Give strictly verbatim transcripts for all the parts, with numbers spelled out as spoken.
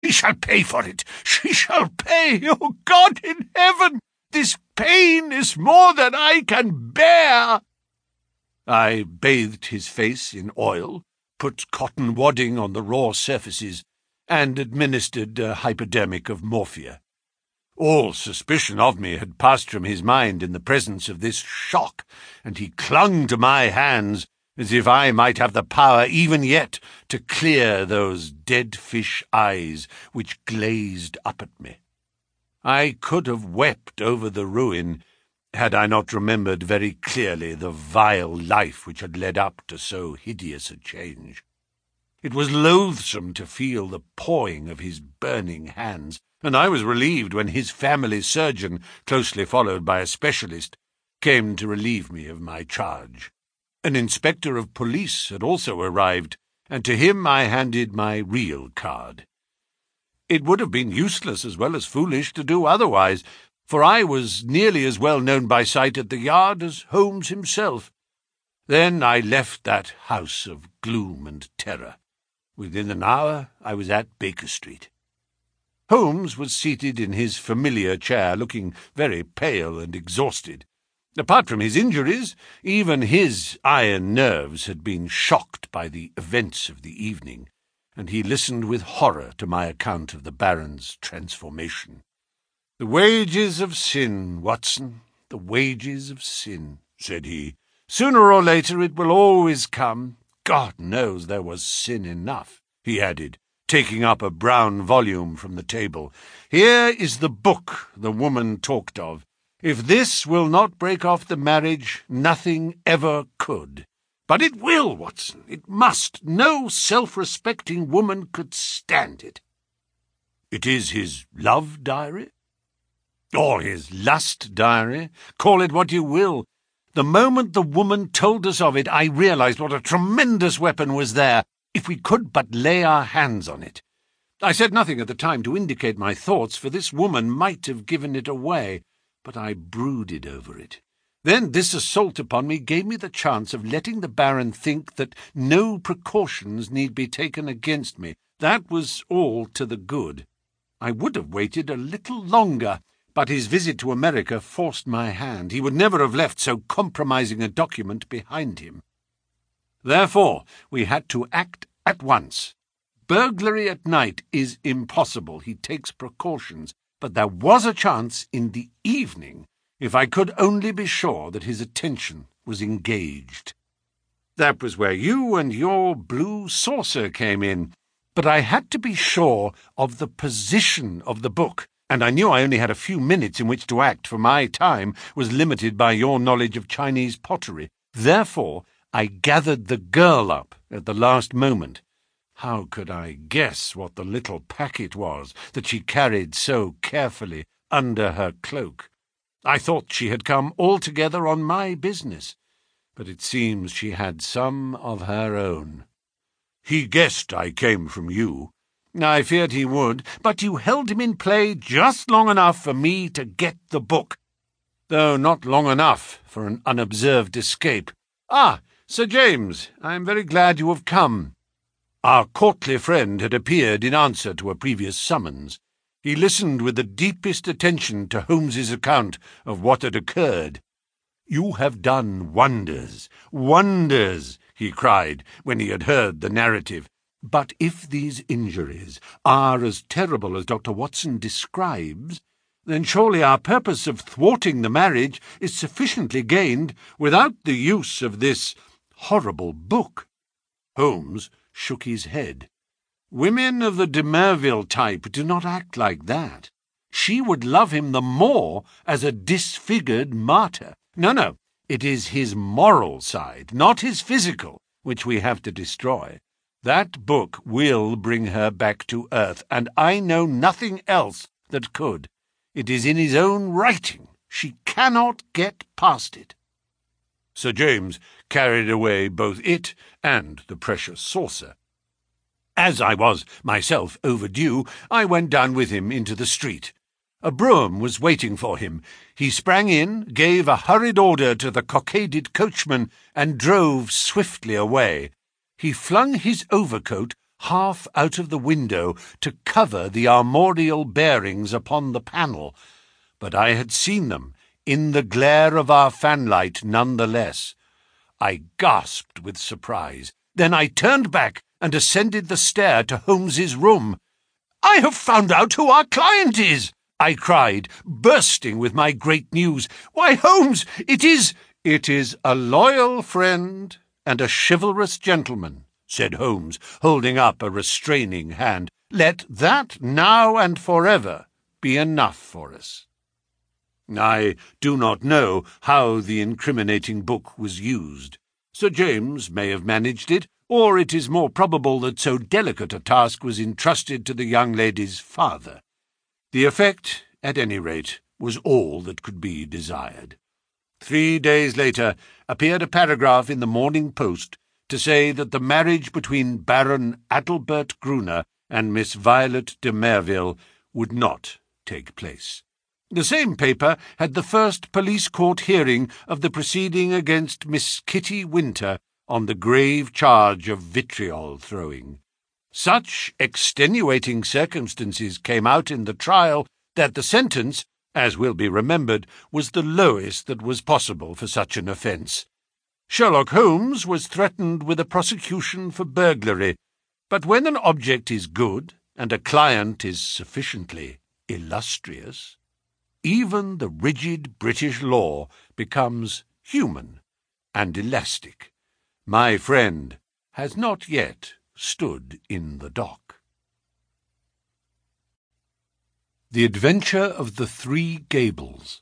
She shall pay for it. She shall pay. Oh, God in heaven! This pain is more than I can bear." I bathed his face in oil, put cotton wadding on the raw surfaces, and administered a hypodermic of morphia. All suspicion of me had passed from his mind in the presence of this shock, and he clung to my hands as if I might have the power even yet to clear those dead fish eyes which glazed up at me. I could have wept over the ruin had I not remembered very clearly the vile life which had led up to so hideous a change. It was loathsome to feel the pawing of his burning hands, and I was relieved when his family surgeon, closely followed by a specialist, came to relieve me of my charge. An inspector of police had also arrived, and to him I handed my real card. It would have been useless as well as foolish to do otherwise, for I was nearly as well known by sight at the Yard as Holmes himself. Then I left that house of gloom and terror. Within an hour I was at Baker Street. Holmes was seated in his familiar chair, looking very pale and exhausted. Apart from his injuries, even his iron nerves had been shocked by the events of the evening, and he listened with horror to my account of the Baron's transformation. "The wages of sin, Watson, the wages of sin," said he. "Sooner or later it will always come. God knows there was sin enough," he added, taking up a brown volume from the table. "Here is the book the woman talked of. If this will not break off the marriage, nothing ever could. But it will, Watson, it must. No self-respecting woman could stand it." "It is his love diary?" "Or his lust diary. Call it what you will. The moment the woman told us of it, I realized what a tremendous weapon was there, if we could but lay our hands on it. I said nothing at the time to indicate my thoughts, for this woman might have given it away, but I brooded over it. Then this assault upon me gave me the chance of letting the Baron think that no precautions need be taken against me. That was all to the good. I would have waited a little longer, but his visit to America forced my hand. He would never have left so compromising a document behind him. Therefore, we had to act at once. Burglary at night is impossible. He takes precautions, but there was a chance in the evening, if I could only be sure that his attention was engaged. That was where you and your blue saucer came in, but I had to be sure of the position of the book, and I knew I only had a few minutes in which to act, for my time was limited by your knowledge of Chinese pottery. Therefore, I gathered the girl up at the last moment. How could I guess what the little packet was that she carried so carefully under her cloak? I thought she had come altogether on my business, but it seems she had some of her own. He guessed I came from you. I feared he would, but you held him in play just long enough for me to get the book, though not long enough for an unobserved escape. Ah, Sir James, I am very glad you have come." Our courtly friend had appeared in answer to a previous summons. He listened with the deepest attention to Holmes's account of what had occurred. "You have done wonders, wonders," he cried when he had heard the narrative. "But if these injuries are as terrible as Doctor Watson describes, then surely our purpose of thwarting the marriage is sufficiently gained without the use of this horrible book." Holmes shook his head. "Women of the de Merville type do not act like that. She would love him the more as a disfigured martyr. No, no, it is his moral side, not his physical, which we have to destroy. That book will bring her back to earth, and I know nothing else that could. It is in his own writing. She cannot get past it." Sir James carried away both it and the precious saucer. As I was myself overdue, I went down with him into the street. A brougham was waiting for him. He sprang in, gave a hurried order to the cockaded coachman, and drove swiftly away. He flung his overcoat half out of the window to cover the armorial bearings upon the panel, but I had seen them in the glare of our fanlight none the less. I gasped with surprise. Then I turned back and ascended the stair to Holmes's room. "I have found out who our client is!" I cried, bursting with my great news. "Why, Holmes, it is—" "It is a loyal friend and a chivalrous gentleman," said Holmes, holding up a restraining hand. "Let that now and forever be enough for us." I do not know how the incriminating book was used. Sir James may have managed it, or it is more probable that so delicate a task was entrusted to the young lady's father. The effect, at any rate, was all that could be desired. Three days later appeared a paragraph in the Morning Post to say that the marriage between Baron Adalbert Gruner and Miss Violet de Merville would not take place. The same paper had the first police court hearing of the proceeding against Miss Kitty Winter on the grave charge of vitriol throwing. Such extenuating circumstances came out in the trial that the sentence, as will be remembered, was the lowest that was possible for such an offence. Sherlock Holmes was threatened with a prosecution for burglary, but when an object is good and a client is sufficiently illustrious, even the rigid British law becomes human and elastic. My friend has not yet stood in the dock. The Adventure of the Three Gables.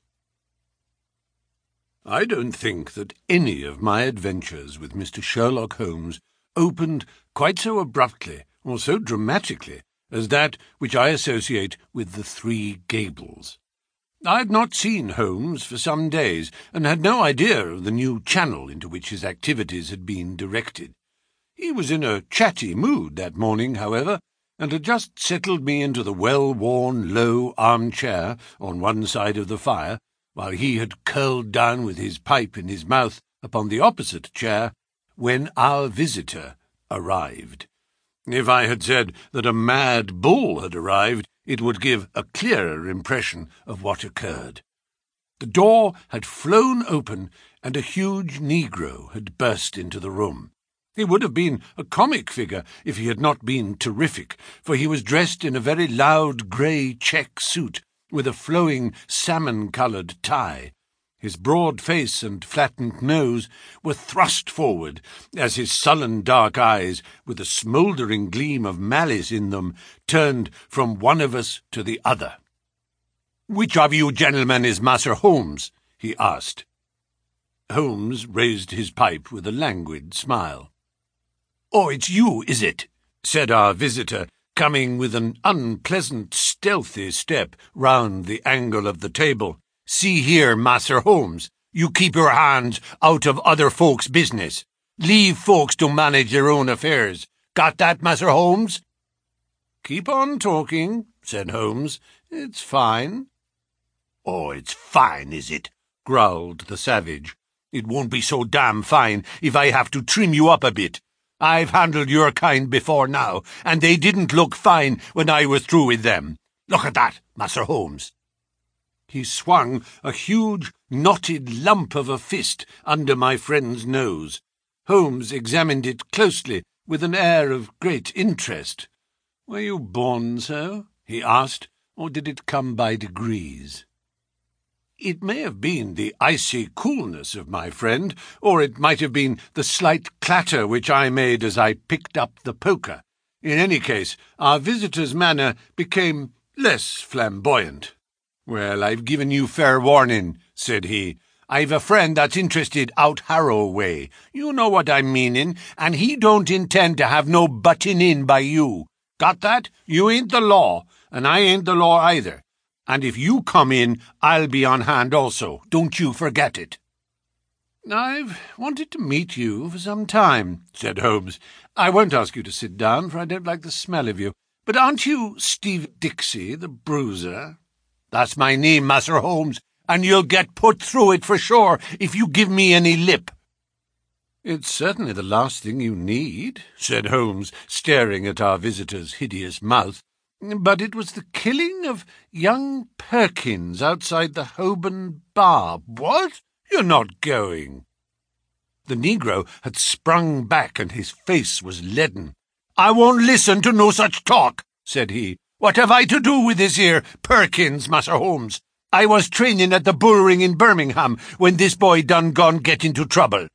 I don't think that any of my adventures with Mister Sherlock Holmes opened quite so abruptly or so dramatically as that which I associate with the Three Gables. I had not seen Holmes for some days, and had no idea of the new channel into which his activities had been directed. He was in a chatty mood that morning, however, and had just settled me into the well-worn, low armchair on one side of the fire, while he had curled down with his pipe in his mouth upon the opposite chair, when our visitor arrived. If I had said that a mad bull had arrived, it would give a clearer impression of what occurred. The door had flown open, and a huge negro had burst into the room. He would have been a comic figure if he had not been terrific, for he was dressed in a very loud grey check suit, with a flowing salmon-coloured tie. His broad face and flattened nose were thrust forward, as his sullen dark eyes, with a smouldering gleam of malice in them, turned from one of us to the other. "Which of you gentlemen is Master Holmes?" he asked. Holmes raised his pipe with a languid smile. "Oh, it's you, is it?" said our visitor, coming with an unpleasant, stealthy step round the angle of the table. "See here, Master Holmes, you keep your hands out of other folks' business. Leave folks to manage their own affairs. Got that, Master Holmes?" "Keep on talking," said Holmes. "It's fine." "Oh, it's fine, is it?" growled the savage. "It won't be so damn fine if I have to trim you up a bit. I've handled your kind before now, and they didn't look fine when I was through with them. Look at that, Master Holmes." He swung a huge, knotted lump of a fist under my friend's nose. Holmes examined it closely, with an air of great interest. "Were you born so?" he asked, "or did it come by degrees?" It may have been the icy coolness of my friend, or it might have been the slight clatter which I made as I picked up the poker. In any case, our visitor's manner became less flamboyant. "Well, I've given you fair warning," said he. "I've a friend that's interested out Harrow way. You know what I'm meaning, and he don't intend to have no butting in by you. Got that? You ain't the law, and I ain't the law either. And if you come in, I'll be on hand also. Don't you forget it." "I've wanted to meet you for some time," said Holmes. "I won't ask you to sit down, for I don't like the smell of you. But aren't you Steve Dixie, the bruiser?" "That's my name, Master Holmes, and you'll get put through it for sure if you give me any lip." "It's certainly the last thing you need," said Holmes, staring at our visitor's hideous mouth. "But it was the killing of young Perkins outside the Holborn bar." "What? You're not going?" The negro had sprung back, and his face was leaden. "I won't listen to no such talk," said he. "What have I to do with this here Perkins, Master Holmes? I was training at the Bull Ring in Birmingham when this boy done gone get into trouble."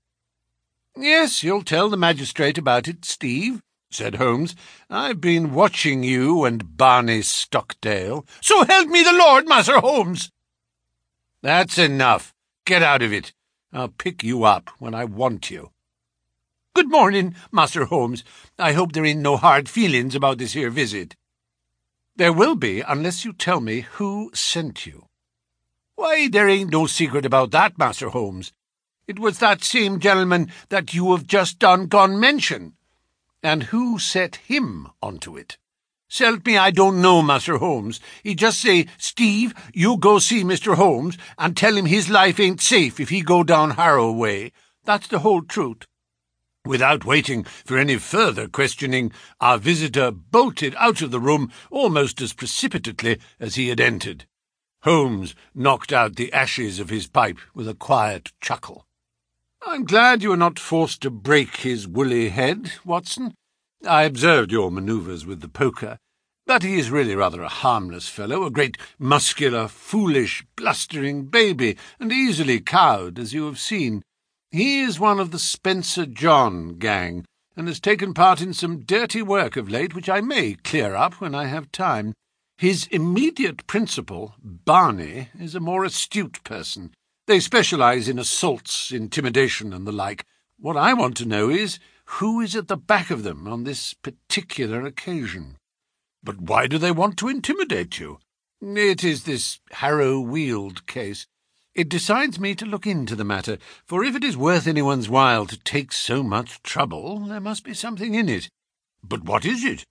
"Yes, you'll tell the magistrate about it, Steve," said Holmes. "I've been watching you and Barney Stockdale." "So help me the Lord, Master Holmes!" "That's enough. Get out of it. I'll pick you up when I want you." "Good morning, Master Holmes. I hope there ain't no hard feelings about this here visit." "There will be, unless you tell me who sent you." "Why, there ain't no secret about that, Master Holmes. It was that same gentleman that you have just done gone mention." "And who set him onto it?" "S'help me, I don't know, Master Holmes. He just say, 'Steve, you go see Mister Holmes, and tell him his life ain't safe if he go down Harrow way.' That's the whole truth." Without waiting for any further questioning, our visitor bolted out of the room almost as precipitately as he had entered. Holmes knocked out the ashes of his pipe with a quiet chuckle. "I'm glad you were not forced to break his woolly head, Watson. I observed your manoeuvres with the poker, but he is really rather a harmless fellow, a great muscular, foolish, blustering baby, and easily cowed, as you have seen. He is one of the Spencer John gang, and has taken part in some dirty work of late, which I may clear up when I have time. His immediate principal, Barney, is a more astute person. They specialize in assaults, intimidation, and the like. What I want to know is, who is at the back of them on this particular occasion?" "But why do they want to intimidate you?" "It is this Harrow Weald case. It decides me to look into the matter, for if it is worth anyone's while to take so much trouble, there must be something in it." "But what is it?"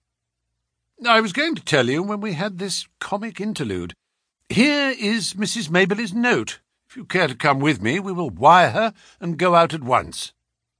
"I was going to tell you when we had this comic interlude. Here is Missus Maberly's note. If you care to come with me, we will wire her and go out at once."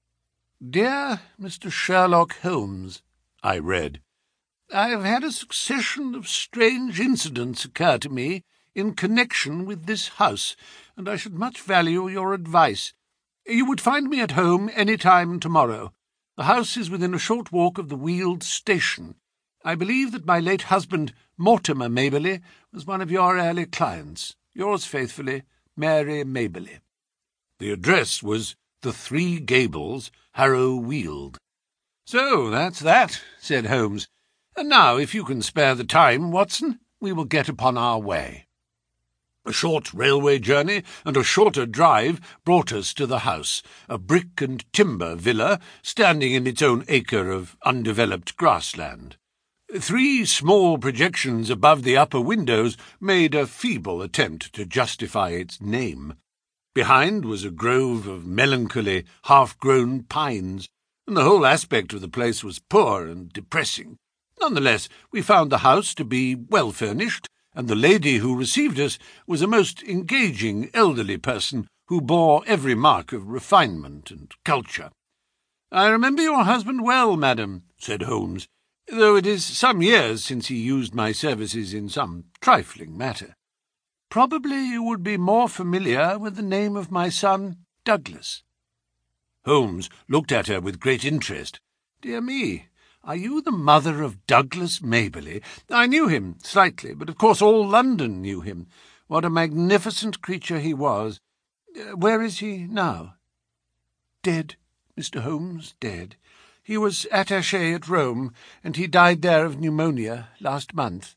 "Dear Mister Sherlock Holmes," I read, "I have had a succession of strange incidents occur to me in connection with this house, and I should much value your advice. You would find me at home any time tomorrow. The house is within a short walk of the Weald station. I believe that my late husband, Mortimer Maberly, was one of your early clients. Yours faithfully, Mary Maberly." The address was The Three Gables, Harrow Weald. "So that's that," said Holmes. "And now, if you can spare the time, Watson, we will get upon our way." A short railway journey and a shorter drive brought us to the house, a brick and timber villa standing in its own acre of undeveloped grassland. Three small projections above the upper windows made a feeble attempt to justify its name. Behind was a grove of melancholy, half-grown pines, and the whole aspect of the place was poor and depressing. Nonetheless, we found the house to be well furnished, and the lady who received us was a most engaging elderly person who bore every mark of refinement and culture. "I remember your husband well, madam," said Holmes, "though it is some years since he used my services in some trifling matter. Probably you would be more familiar with the name of my son, Douglas." Holmes looked at her with great interest. "Dear me, are you the mother of Douglas Maberly? I knew him slightly, but of course all London knew him. What a magnificent creature he was. Uh, where is he now?" "Dead, Mister Holmes, dead. He was attaché at Rome, and he died there of pneumonia last month."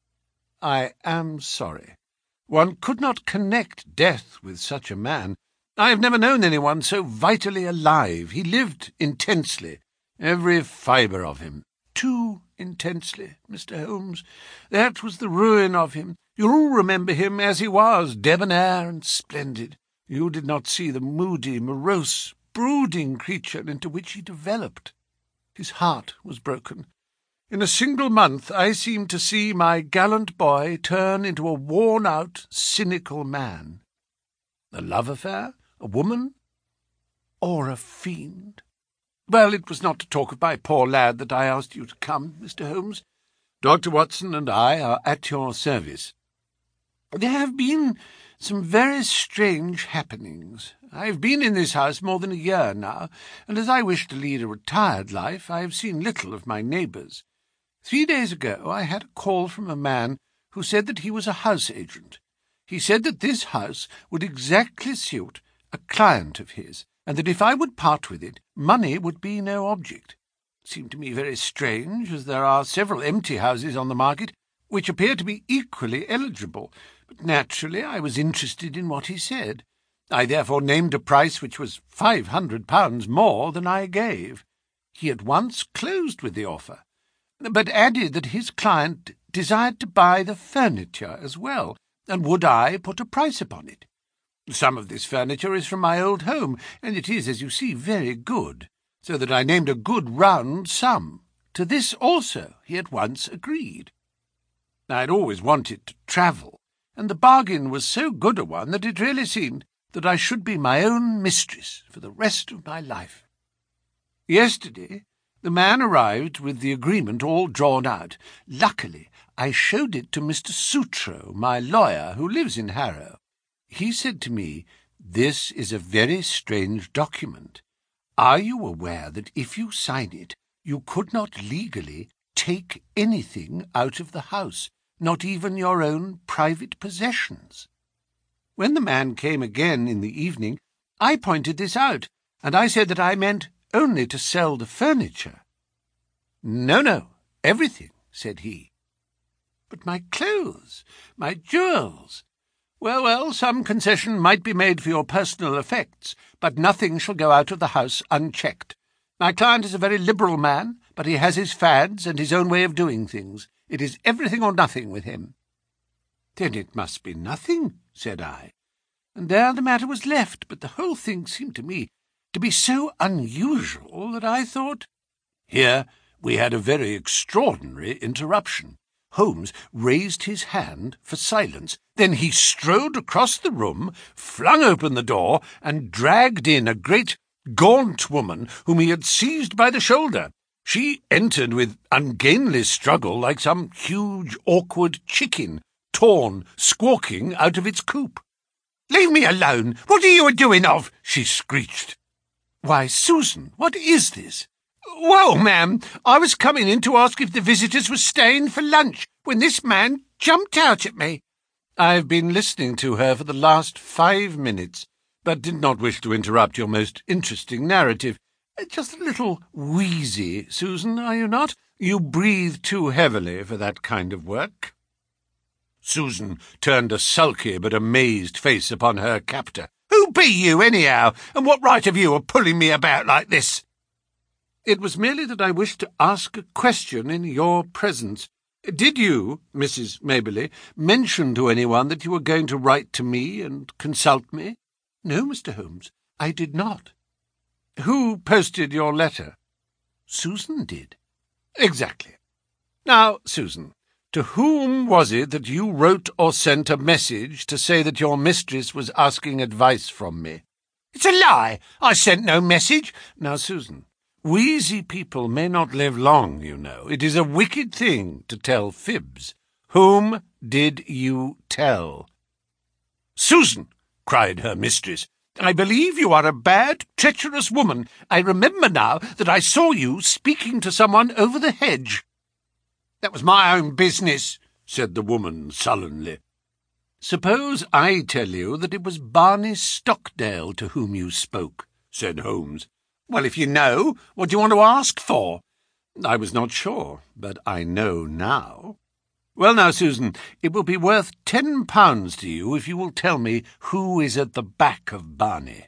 "I am sorry. One could not connect death with such a man. I have never known anyone so vitally alive. He lived intensely, every fibre of him. Too intensely, Mister Holmes. That was the ruin of him. You all remember him as he was, debonair and splendid. You did not see the moody, morose, brooding creature into which he developed. His heart was broken. In a single month I seemed to see my gallant boy turn into a worn-out, cynical man. A love affair? A woman? or a fiend. Well, it was not to talk of my poor lad that I asked you to come, Mister Holmes. Doctor Watson and I are at your service. There have been some very strange happenings. I have been in this house more than a year now, and as I wish to lead a retired life, I have seen little of my neighbours. Three days ago I had a call from a man who said that he was a house agent. He said that this house would exactly suit a client of his, and that if I would part with it, money would be no object. It seemed to me very strange, as there are several empty houses on the market which appear to be equally eligible, but naturally I was interested in what he said. I therefore named a price which was five hundred pounds more than I gave. He at once closed with the offer, but added that his client desired to buy the furniture as well, and would I put a price upon it. Some of this furniture is from my old home, and it is, as you see, very good, so that I named a good round sum. To this also he at once agreed. I had always wanted to travel, and the bargain was so good a one that it really seemed that I should be my own mistress for the rest of my life. Yesterday the man arrived with the agreement all drawn out. Luckily I showed it to Mister Sutro, my lawyer, who lives in Harrow. He said to me, "This is a very strange document. Are you aware that if you sign it, you could not legally take anything out of the house, not even your own private possessions?" When the man came again in the evening, I pointed this out, and I said that I meant only to sell the furniture. "No, no, everything," said he. "But my clothes, my jewels—" "Well, well, some concession might be made for your personal effects, but nothing shall go out of the house unchecked. My client is a very liberal man, but he has his fads and his own way of doing things. It is everything or nothing with him." "Then it must be nothing," said I. And there the matter was left, but the whole thing seemed to me to be so unusual that I thought— Here we had a very extraordinary interruption. Holmes raised his hand for silence. Then he strode across the room, flung open the door, and dragged in a great gaunt woman whom he had seized by the shoulder. She entered with ungainly struggle like some huge, awkward chicken, torn, squawking out of its coop. "Leave me alone! What are you a doing of?" she screeched. "Why, Susan, what is this?" "Well, ma'am, I was coming in to ask if the visitors were staying for lunch, when this man jumped out at me." "I've been listening to her for the last five minutes, but did not wish to interrupt your most interesting narrative. Just a little wheezy, Susan, are you not? You breathe too heavily for that kind of work." Susan turned a sulky but amazed face upon her captor. "Who be you, anyhow, and what right have you of pulling me about like this?" "It was merely that I wished to ask a question in your presence. Did you, Missus Maberly, mention to anyone that you were going to write to me and consult me?" "No, Mister Holmes, I did not." "Who posted your letter?" "Susan did." "Exactly. Now, Susan, to whom was it that you wrote or sent a message to say that your mistress was asking advice from me?" "It's a lie! I sent no message." "Now, Susan, wheezy people may not live long, you know. It is a wicked thing to tell fibs. Whom did you tell?" "Susan," cried her mistress, "I believe you are a bad, treacherous woman. I remember now that I saw you speaking to someone over the hedge." "That was my own business," said the woman sullenly. "Suppose I tell you that it was Barney Stockdale to whom you spoke," said Holmes. "Well, if you know, what do you want to ask for?" "I was not sure, but I know now. Well, now, Susan, it will be worth ten pounds to you if you will tell me who is at the back of Barney."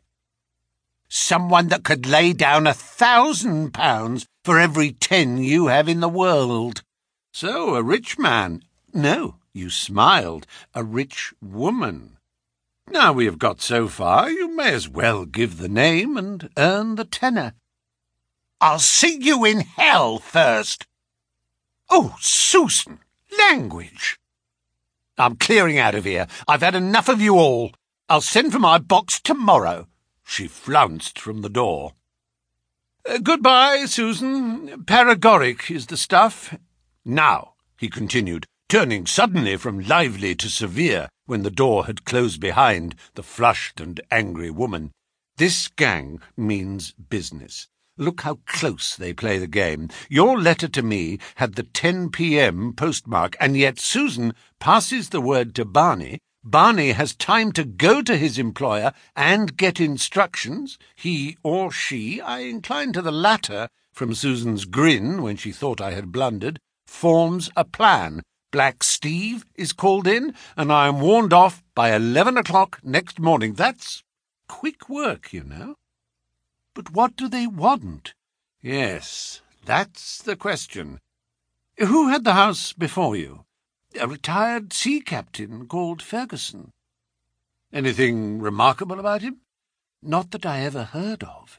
"Someone that could lay down a thousand pounds for every ten you have in the world." "So, a rich man." "No, you smiled. A rich woman. Now we have got so far, you may as well give the name and earn the tenner." "I'll see you in hell first." "Oh, Susan, language!" "I'm clearing out of here. I've had enough of you all. I'll send for my box tomorrow." She flounced from the door. Uh, "Goodbye, Susan. Paregoric is the stuff. Now," he continued, turning suddenly from lively to severe when the door had closed behind the flushed and angry woman, "this gang means business. Look how close they play the game. Your letter to me had the ten p.m. postmark, and yet Susan passes the word to Barney. Barney has time to go to his employer and get instructions. He or she, I incline to the latter from Susan's grin when she thought I had blundered, forms a plan. Black Steve is called in, and I am warned off by eleven o'clock next morning. That's quick work, you know. But what do they want? Yes, that's the question. Who had the house before you? A retired sea captain called Ferguson. Anything remarkable about him? Not that I ever heard of.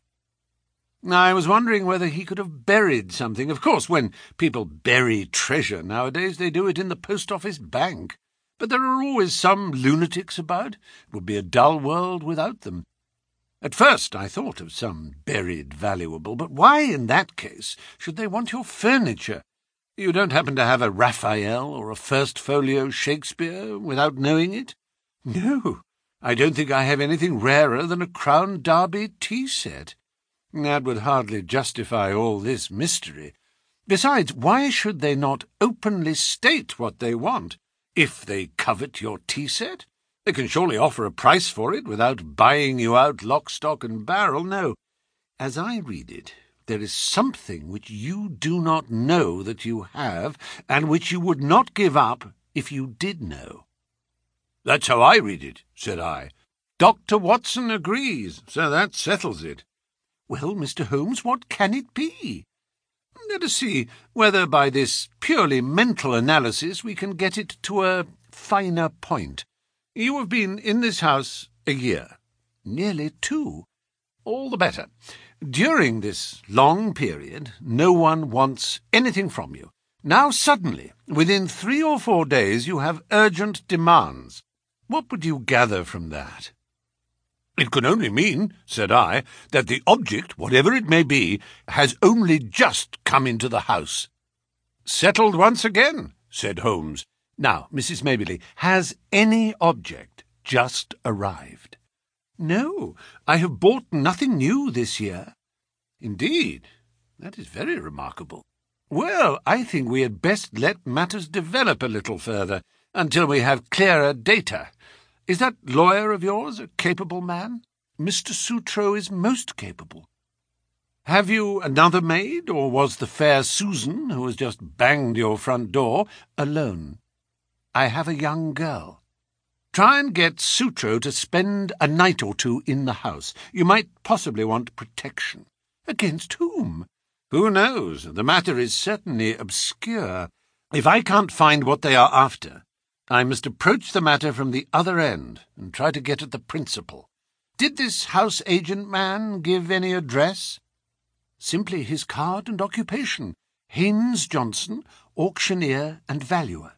I was wondering whether he could have buried something. Of course, when people bury treasure nowadays, they do it in the post office bank. But there are always some lunatics about. It would be a dull world without them. At first I thought of some buried valuable, but why in that case should they want your furniture? You don't happen to have a Raphael or a First Folio Shakespeare without knowing it? No, I don't think I have anything rarer than a Crown Derby tea set. That would hardly justify all this mystery. Besides, why should they not openly state what they want? If they covet your tea set, they can surely offer a price for it without buying you out lock, stock, and barrel. No, as I read it, there is something which you do not know that you have, and which you would not give up if you did know. That's how I read it, said I. Doctor Watson agrees, so that settles it. Well, Mister Holmes, what can it be? Let us see whether by this purely mental analysis we can get it to a finer point. You have been in this house a year. Nearly two. All the better. During this long period, no one wants anything from you. Now suddenly, within three or four days, you have urgent demands. What would you gather from that? It can only mean, said I, that the object, whatever it may be, has only just come into the house. Settled once again, said Holmes. Now, Missus Maberley, has any object just arrived? No, I have bought nothing new this year. Indeed, that is very remarkable. Well, I think we had best let matters develop a little further, until we have clearer data. Is that lawyer of yours a capable man? Mister Sutro is most capable. Have you another maid, or was the fair Susan, who has just banged your front door, alone? I have a young girl. Try and get Sutro to spend a night or two in the house. You might possibly want protection. Against whom? Who knows? The matter is certainly obscure. If I can't find what they are after, I must approach the matter from the other end and try to get at the principal. Did this house agent man give any address? Simply his card and occupation. Haynes Johnson, auctioneer and valuer.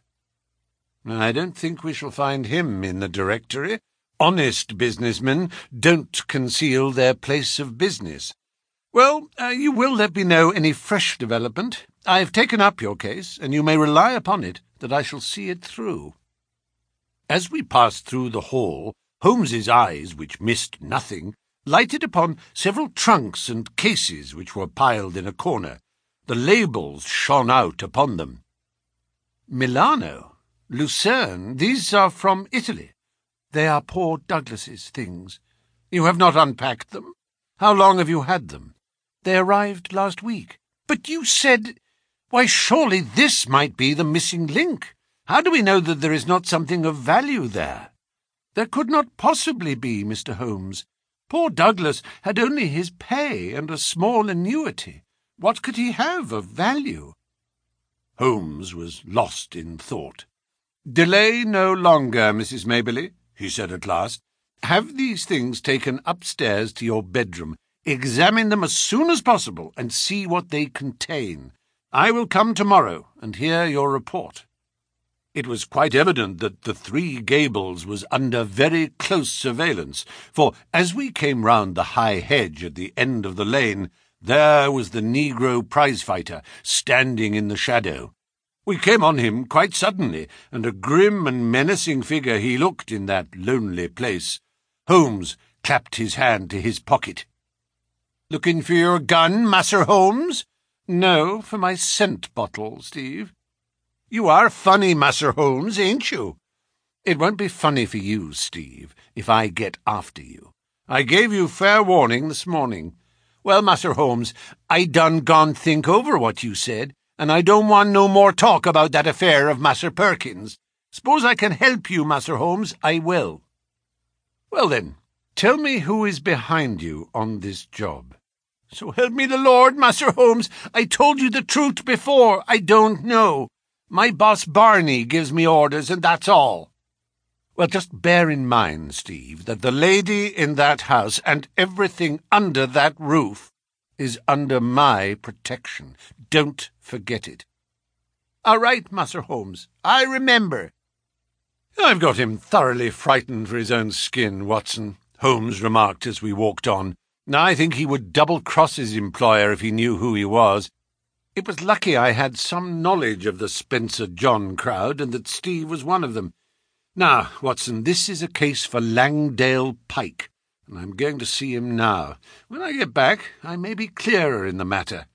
I don't think we shall find him in the directory. Honest businessmen don't conceal their place of business. Well, uh, you will let me know any fresh development. I have taken up your case, and you may rely upon it that I shall see it through. As we passed through the hall, Holmes's eyes, which missed nothing, lighted upon several trunks and cases which were piled in a corner. The labels shone out upon them. Milano, Lucerne, these are from Italy. They are poor Douglas's things. You have not unpacked them? How long have you had them? They arrived last week. But you said... Why, surely this might be the missing link. How do we know that there is not something of value there? There could not possibly be, Mister Holmes. Poor Douglas had only his pay and a small annuity. What could he have of value? Holmes was lost in thought. Delay no longer, Missus Maberley, he said at last. Have these things taken upstairs to your bedroom. Examine them as soon as possible and see what they contain. I will come tomorrow and hear your report. It was quite evident that the Three Gables was under very close surveillance, for as we came round the high hedge at the end of the lane, there was the Negro prize-fighter standing in the shadow. We came on him quite suddenly, and a grim and menacing figure he looked in that lonely place. Holmes clapped his hand to his pocket. "Looking for your gun, Mas'r Holmes?" "No, for my scent bottle, Steve." "You are funny, Mas'r Holmes, ain't you?" "It won't be funny for you, Steve, if I get after you. I gave you fair warning this morning." "Well, Mas'r Holmes, I done gone think over what you said, and I don't want no more talk about that affair of Mas'r Perkins. Suppose I can help you, Mas'r Holmes, I will." "Well then, tell me who is behind you on this job." "So help me the Lord, Mas'r Holmes, I told you the truth before. I don't know. My boss Barney gives me orders, and that's all." "Well, just bear in mind, Steve, that the lady in that house and everything under that roof is under my protection. Don't forget it." "All right, Mas'r Holmes, I remember." "I've got him thoroughly frightened for his own skin, Watson," Holmes remarked as we walked on. "I think he would double-cross his employer if he knew who he was. It was lucky I had some knowledge of the Spencer John crowd, and that Steve was one of them. Now, Watson, this is a case for Langdale Pike, and I'm going to see him now. When I get back, I may be clearer in the matter."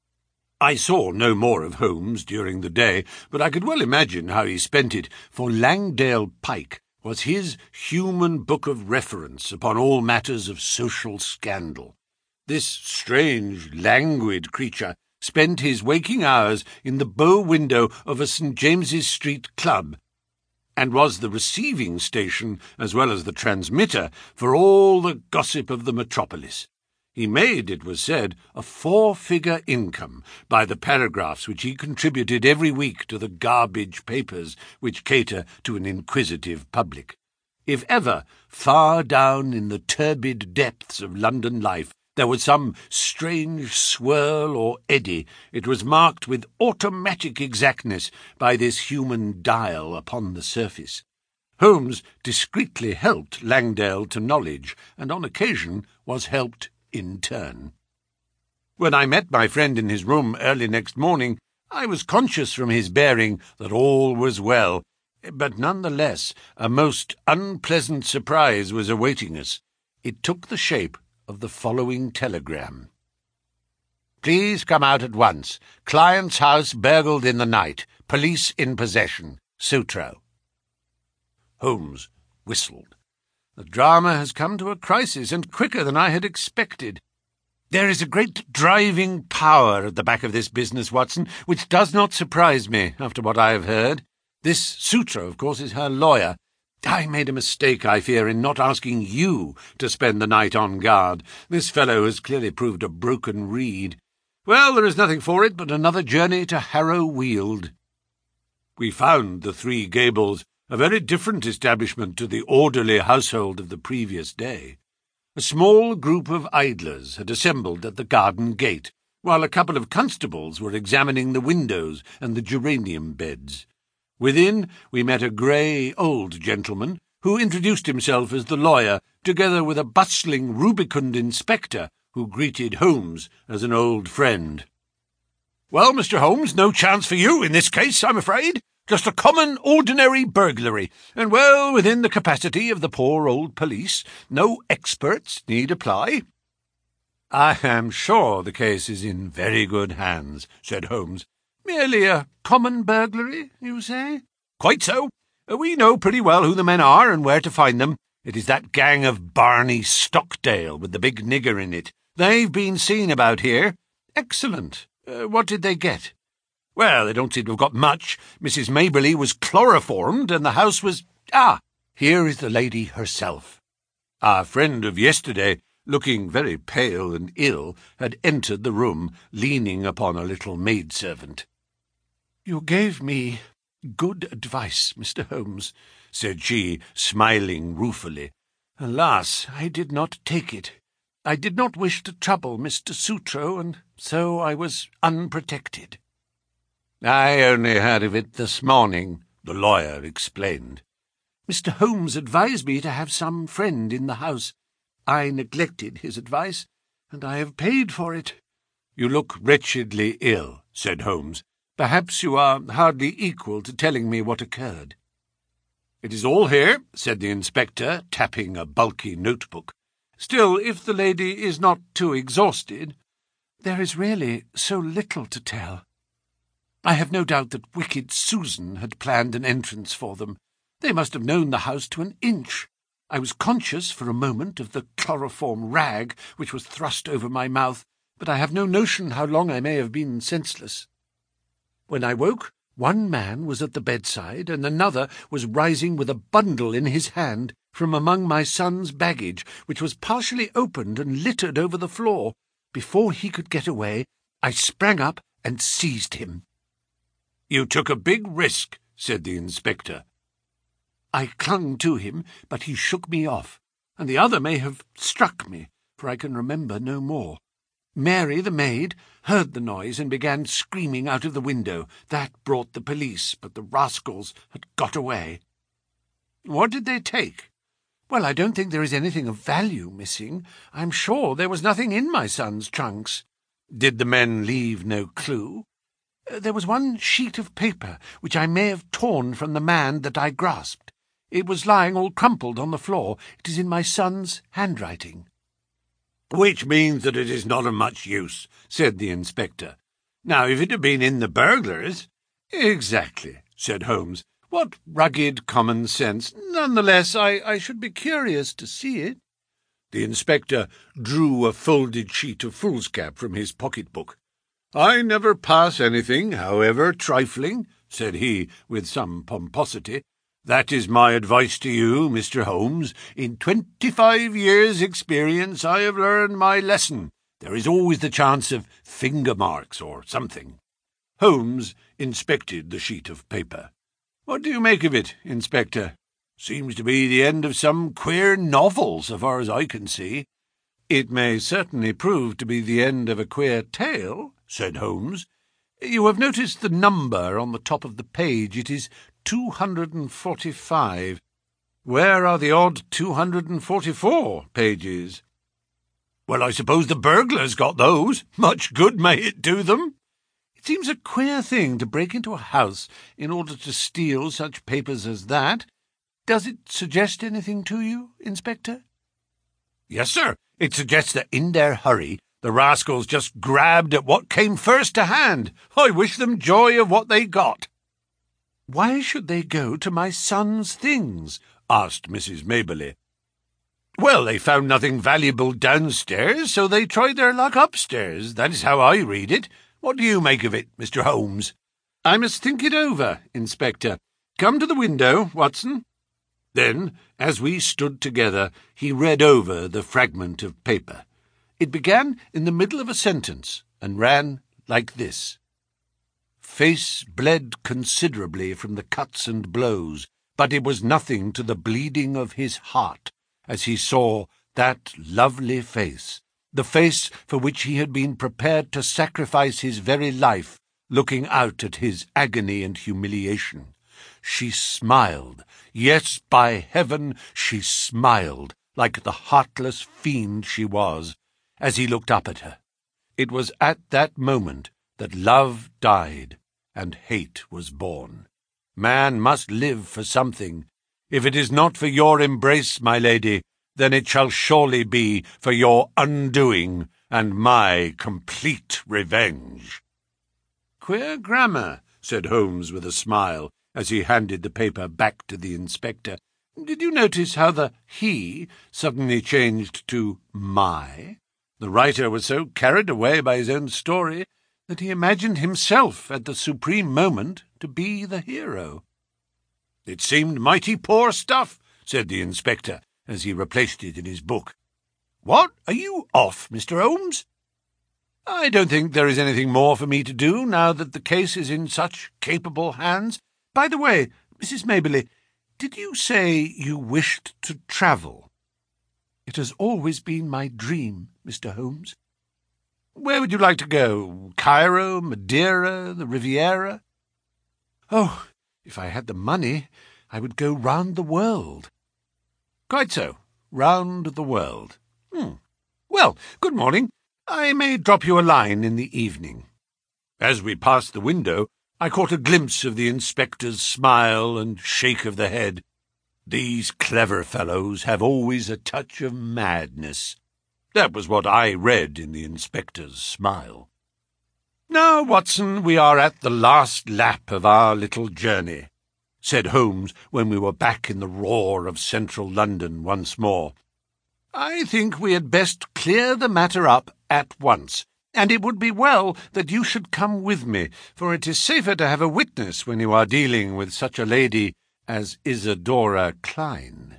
I saw no more of Holmes during the day, but I could well imagine how he spent it, for Langdale Pike was his human book of reference upon all matters of social scandal. This strange, languid creature spent his waking hours in the bow window of a St James's Street club, and was the receiving station, as well as the transmitter, for all the gossip of the metropolis. He made, it was said, a four-figure income by the paragraphs which he contributed every week to the garbage papers which cater to an inquisitive public. If ever, far down in the turbid depths of London life, there was some strange swirl or eddy, it was marked with automatic exactness by this human dial upon the surface. Holmes discreetly helped Langdale to knowledge, and on occasion was helped in turn. When I met my friend in his room early next morning, I was conscious from his bearing that all was well, but none the less a most unpleasant surprise was awaiting us. It took the shape of the following telegram: "Please come out at once. Client's house burgled in the night. Police in possession. Sutro." Holmes whistled. The drama has come to a crisis, and quicker than I had expected. There is a great driving power at the back of this business, Watson, which does not surprise me after what I have heard. This Sutro, of course, is her lawyer. I made a mistake, I fear, in not asking you to spend the night on guard. This fellow has clearly proved a broken reed. Well, there is nothing for it but another journey to Harrow Weald. We found the Three Gables a very different establishment to the orderly household of the previous day. A small group of idlers had assembled at the garden gate, while a couple of constables were examining the windows and the geranium beds. Within, we met a grey old gentleman, who introduced himself as the lawyer, together with a bustling, rubicund inspector, who greeted Holmes as an old friend. "Well, Mister Holmes, no chance for you in this case, I'm afraid. Just a common, ordinary burglary, and well within the capacity of the poor old police. No experts need apply." "I am sure the case is in very good hands," said Holmes. "Merely a common burglary, you say?" "Quite so. We know pretty well who the men are and where to find them. It is that gang of Barney Stockdale with the big nigger in it. They've been seen about here." "Excellent. Uh, what did they get?" "Well, they don't seem to have got much. Missus Maberly was chloroformed, and the house was— Ah, here is the lady herself." Our friend of yesterday, looking very pale and ill, had entered the room, leaning upon a little maidservant. "You gave me good advice, Mister Holmes," said she, smiling ruefully. "Alas, I did not take it. I did not wish to trouble Mister Sutro, and so I was unprotected." "I only heard of it this morning," the lawyer explained. "Mister Holmes advised me to have some friend in the house. I neglected his advice, and I have paid for it." "You look wretchedly ill," said Holmes. "Perhaps you are hardly equal to telling me what occurred." "It is all here," said the inspector, tapping a bulky notebook. "Still, if the lady is not too exhausted—" "There is really so little to tell. I have no doubt that wicked Susan had planned an entrance for them. They must have known the house to an inch. I was conscious for a moment of the chloroform rag which was thrust over my mouth, but I have no notion how long I may have been senseless. When I woke, one man was at the bedside, and another was rising with a bundle in his hand from among my son's baggage, which was partially opened and littered over the floor. Before he could get away, I sprang up and seized him." "You took a big risk," said the inspector. "I clung to him, but he shook me off, and the other may have struck me, for I can remember no more. Mary, the maid, heard the noise and began screaming out of the window. That brought the police, but the rascals had got away." "What did they take?" "Well, I don't think there is anything of value missing. I am sure there was nothing in my son's trunks." "Did the men leave no clue?" "There was one sheet of paper which I may have torn from the man that I grasped. It was lying all crumpled on the floor. It is in my son's handwriting." "Which means that it is not of much use," said the inspector. "Now, if it had been in the burglars—" "Exactly," said Holmes. "What rugged common sense! None the less, I, I should be curious to see it." The inspector drew a folded sheet of foolscap from his pocket-book. "I never pass anything, however trifling," said he, with some pomposity. "That is my advice to you, Mister Holmes. In twenty-five years' experience I have learned my lesson. There is always the chance of finger-marks or something." Holmes inspected the sheet of paper. "What do you make of it, Inspector? Seems to be the end of some queer novel, so far as I can see." "It may certainly prove to be the end of a queer tale," said Holmes. "You have noticed the number on the top of the page. It is two hundred and forty-five. Where are the odd two hundred and forty-four pages?" "Well, I suppose the burglars got those. Much good may it do them." "It seems a queer thing to break into a house in order to steal such papers as that. Does it suggest anything to you, Inspector?" "Yes, sir. It suggests that in their hurry the rascals just grabbed at what came first to hand. I wish them joy of what they got." "Why should they go to my son's things?" asked Missus Maberly. "Well, they found nothing valuable downstairs, so they tried their luck upstairs. That is how I read it. What do you make of it, Mister Holmes?" "I must think it over, Inspector. Come to the window, Watson." Then, as we stood together, he read over the fragment of paper. It began in the middle of a sentence, and ran like this. "Face bled considerably from the cuts and blows, but it was nothing to the bleeding of his heart, as he saw that lovely face, the face for which he had been prepared to sacrifice his very life, looking out at his agony and humiliation. She smiled. Yes, by heaven, she smiled, like the heartless fiend she was, as he looked up at her. It was at that moment that love died and hate was born. Man must live for something. If it is not for your embrace, my lady, then it shall surely be for your undoing and my complete revenge." "Queer grammar," said Holmes with a smile, as he handed the paper back to the inspector. "Did you notice how the he suddenly changed to my? The writer was so carried away by his own story that he imagined himself at the supreme moment to be the hero." "It seemed mighty poor stuff," said the inspector, as he replaced it in his book. "What, are you off, Mister Holmes?" "I don't think there is anything more for me to do, now that the case is in such capable hands. By the way, Missus Maberly, did you say you wished to travel?" "It has always been my dream, Mister Holmes." "Where would you like to go? Cairo, Madeira, the Riviera?" "Oh, If I had the money, I would go round the world." "Quite so. Round the world. Hmm. Well, good morning. I may drop you a line in the evening." As we passed the window, I caught a glimpse of the inspector's smile and shake of the head. These clever fellows have always a touch of madness. That was what I read in the inspector's smile. "Now, Watson, we are at the last lap of our little journey," said Holmes when we were back in the roar of central London once more. "I think we had best clear the matter up at once, and it would be well that you should come with me, for it is safer to have a witness when you are dealing with such a lady as Isadora Klein."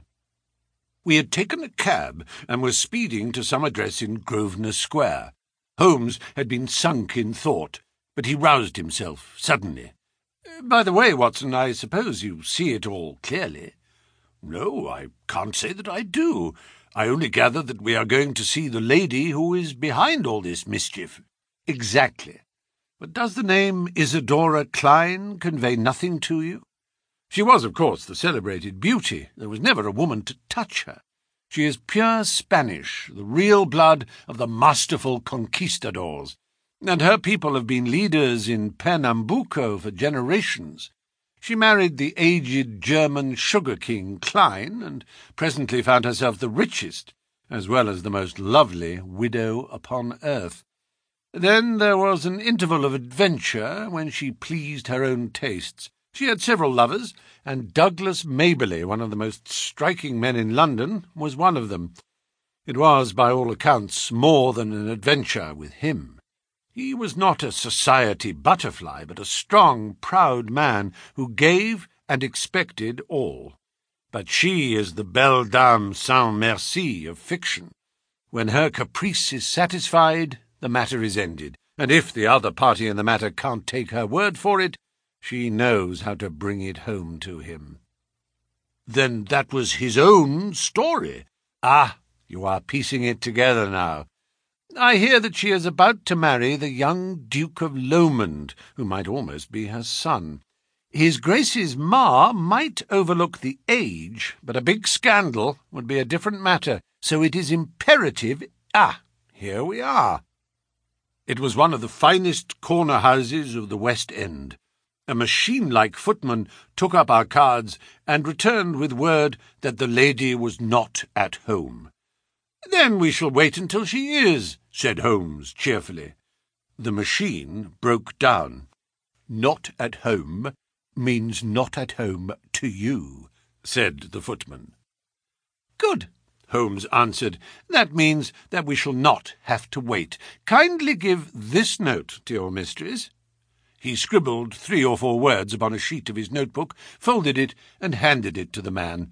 We had taken a cab and were speeding to some address in Grosvenor Square. Holmes had been sunk in thought, but he roused himself suddenly. "By the way, Watson, I suppose you see it all clearly?" "No, I can't say that I do. I only gather that we are going to see the lady who is behind all this mischief." "Exactly. But does the name Isadora Klein convey nothing to you? She was, of course, the celebrated beauty. There was never a woman to touch her. She is pure Spanish, the real blood of the masterful conquistadors, and her people have been leaders in Pernambuco for generations. She married the aged German sugar king Klein, and presently found herself the richest, as well as the most lovely, widow upon earth. Then there was an interval of adventure when she pleased her own tastes. She had several lovers, and Douglas Maberly, one of the most striking men in London, was one of them. It was, by all accounts, more than an adventure with him. He was not a society butterfly, but a strong, proud man who gave and expected all. But she is the belle dame sans merci of fiction. When her caprice is satisfied, the matter is ended, and if the other party in the matter can't take her word for it, she knows how to bring it home to him." "Then that was his own story?" "Ah, you are piecing it together now. I hear that she is about to marry the young Duke of Lomond, who might almost be her son. His Grace's ma might overlook the age, but a big scandal would be a different matter, so it is imperative— Ah, here we are." It was one of the finest corner houses of the West End. A machine-like footman took up our cards and returned with word that the lady was not at home. "Then we shall wait until she is," said Holmes cheerfully. The machine broke down. "Not at home means not at home to you," said the footman. "Good," Holmes answered. "That means that we shall not have to wait. Kindly give this note to your mistress." He scribbled three or four words upon a sheet of his notebook, folded it, and handed it to the man.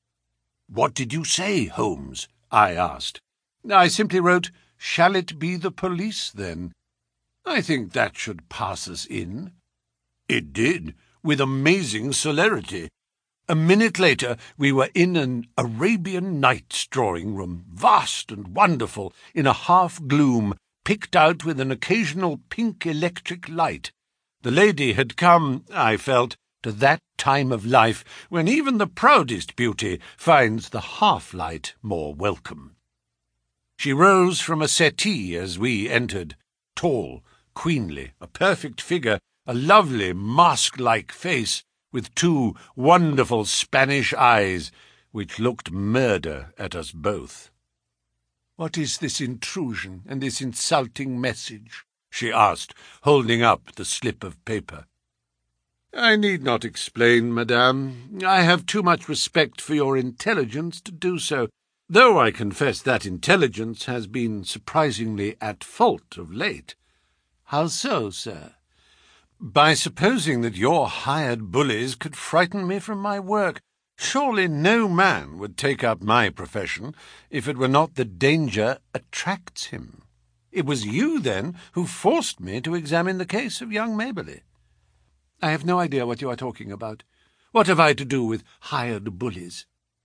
"What did you say, Holmes?" I asked. "I simply wrote, 'Shall it be the police, then?' I think that should pass us in." It did, with amazing celerity. A minute later we were in an Arabian Nights drawing-room, vast and wonderful, in a half-gloom, picked out with an occasional pink electric light. The lady had come, I felt, to that time of life when even the proudest beauty finds the half-light more welcome. She rose from a settee as we entered, tall, queenly, a perfect figure, a lovely mask-like face, with two wonderful Spanish eyes, which looked murder at us both. "What is this intrusion and this insulting message?" she asked, holding up the slip of paper. "I need not explain, madame. I have too much respect for your intelligence to do so, though I confess that intelligence has been surprisingly at fault of late." "How so, sir?" "By supposing that your hired bullies could frighten me from my work. Surely no man would take up my profession if it were not that danger attracts him. It was you, then, who forced me to examine the case of young Maberly." "I have no idea what you are talking about. What have I to do with hired bullies?"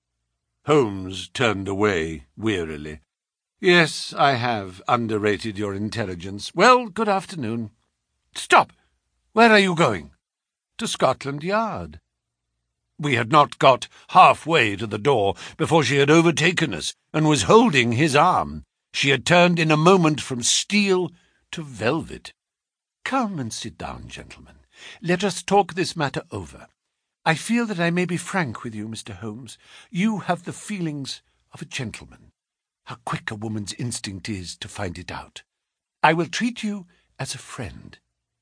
Holmes turned away wearily. "Yes, I have underrated your intelligence. Well, good afternoon." "Stop! Where are you going?" to Scotland Yard. We had not got halfway to the door before she had overtaken us and was holding his arm. She had turned in a moment from steel to velvet. "Come and sit down, gentlemen. Let us talk this matter over. I feel that I may be frank with you, Mister Holmes. You have the feelings of a gentleman. How quick a woman's instinct is to find it out. I will treat you as a friend."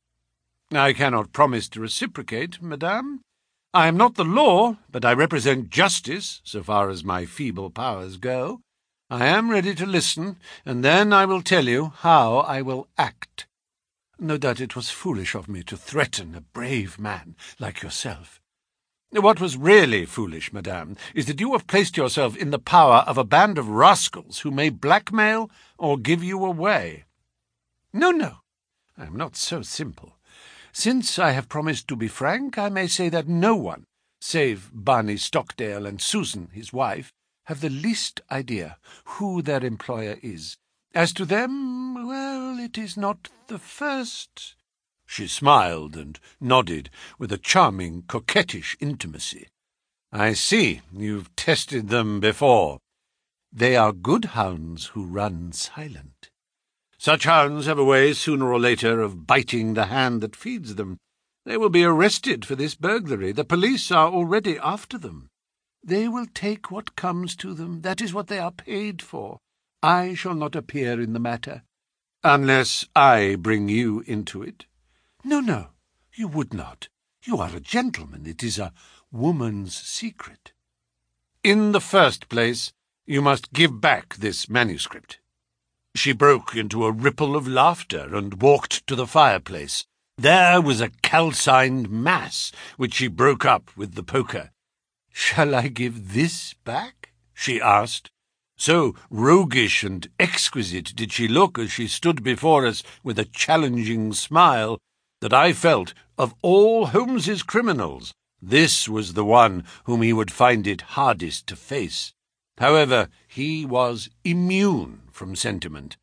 "I cannot promise to reciprocate, madame. I am not the law, but I represent justice, so far as my feeble powers go. I am ready to listen, and then I will tell you how I will act. No doubt it was foolish of me to threaten a brave man like yourself. What was really foolish, madame, is that you have placed yourself in the power of a band of rascals who may blackmail or give you away. No, no, I am not so simple. Since I have promised to be frank, I may say that no one, save Barney Stockdale and Susan, his wife, have the least idea who their employer is. As to them, well, it is not the first—" She smiled and nodded with a charming, coquettish intimacy. "I see, you've tested them before. They are good hounds who run silent. Such hounds have a way, sooner or later, of biting the hand that feeds them. They will be arrested for this burglary. The police are already after them. They will take what comes to them. That is what they are paid for. I shall not appear in the matter." "Unless I bring you into it?" "No, no, you would not. You are a gentleman. It is a woman's secret." "In the first place, you must give back this manuscript." She broke into a ripple of laughter and walked to the fireplace. There was a calcined mass, which she broke up with the poker. "Shall I give this back?" she asked. So roguish and exquisite did she look as she stood before us with a challenging smile, that I felt, of all Holmes's criminals, this was the one whom he would find it hardest to face. However, he was immune from sentiment.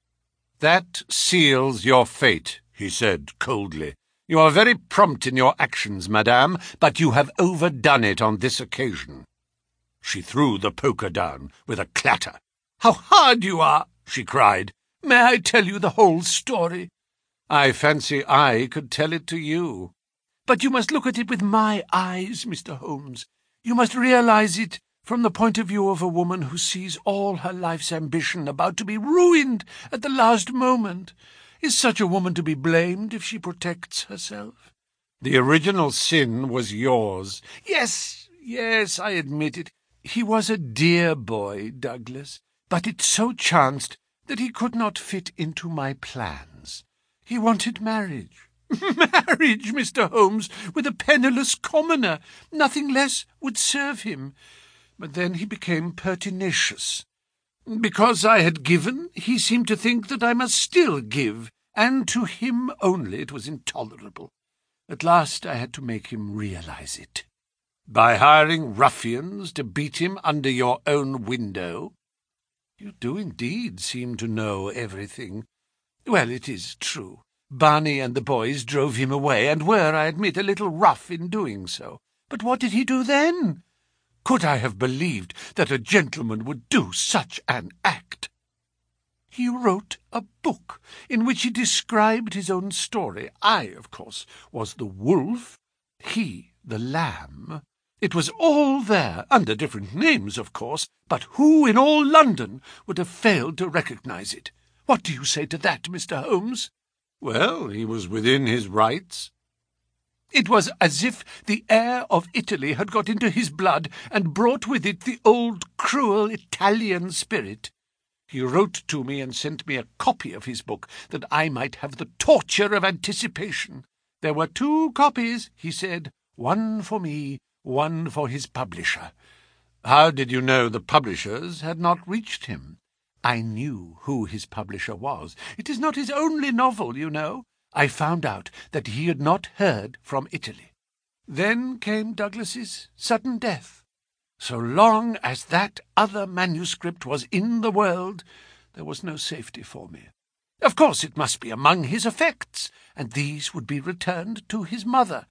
"That seals your fate," he said coldly. "You are very prompt in your actions, madame, but you have overdone it on this occasion." She threw the poker down with a clatter. "How hard you are!" she cried. "May I tell you the whole story?" "I fancy I could tell it to you." "But you must look at it with my eyes, Mister Holmes. You must realize it from the point of view of a woman who sees all her life's ambition about to be ruined at the last moment. Is such a woman to be blamed if she protects herself?" "The original sin was yours." "Yes, yes, I admit it. He was a dear boy, Douglas, but it so chanced that he could not fit into my plans. He wanted marriage." "Marriage, Mister Holmes, with a penniless commoner. Nothing less would serve him. But then he became pertinacious. Because I had given, he seemed to think that I must still give, and to him only. It was intolerable. At last I had to make him realize it." "By hiring ruffians to beat him under your own window?" "You do indeed seem to know everything. Well, it is true. Barney and the boys drove him away, and were, I admit, a little rough in doing so. But what did he do then? Could I have believed that a gentleman would do such an act? He wrote a book in which he described his own story. I, of course, was the wolf, he the lamb. It was all there, under different names, of course, but who in all London would have failed to recognize it? What do you say to that, Mister Holmes?" "Well, he was within his rights." "It was as if the air of Italy had got into his blood and brought with it the old cruel Italian spirit. He wrote to me and sent me a copy of his book, that I might have the torture of anticipation. There were two copies, he said, one for me, one for his publisher." "How did you know the publishers had not reached him?" "I knew who his publisher was. It is not his only novel, you know. I found out that he had not heard from Italy. Then came Douglas's sudden death. So long as that other manuscript was in the world, there was no safety for me. Of course it must be among his effects, and these would be returned to his mother.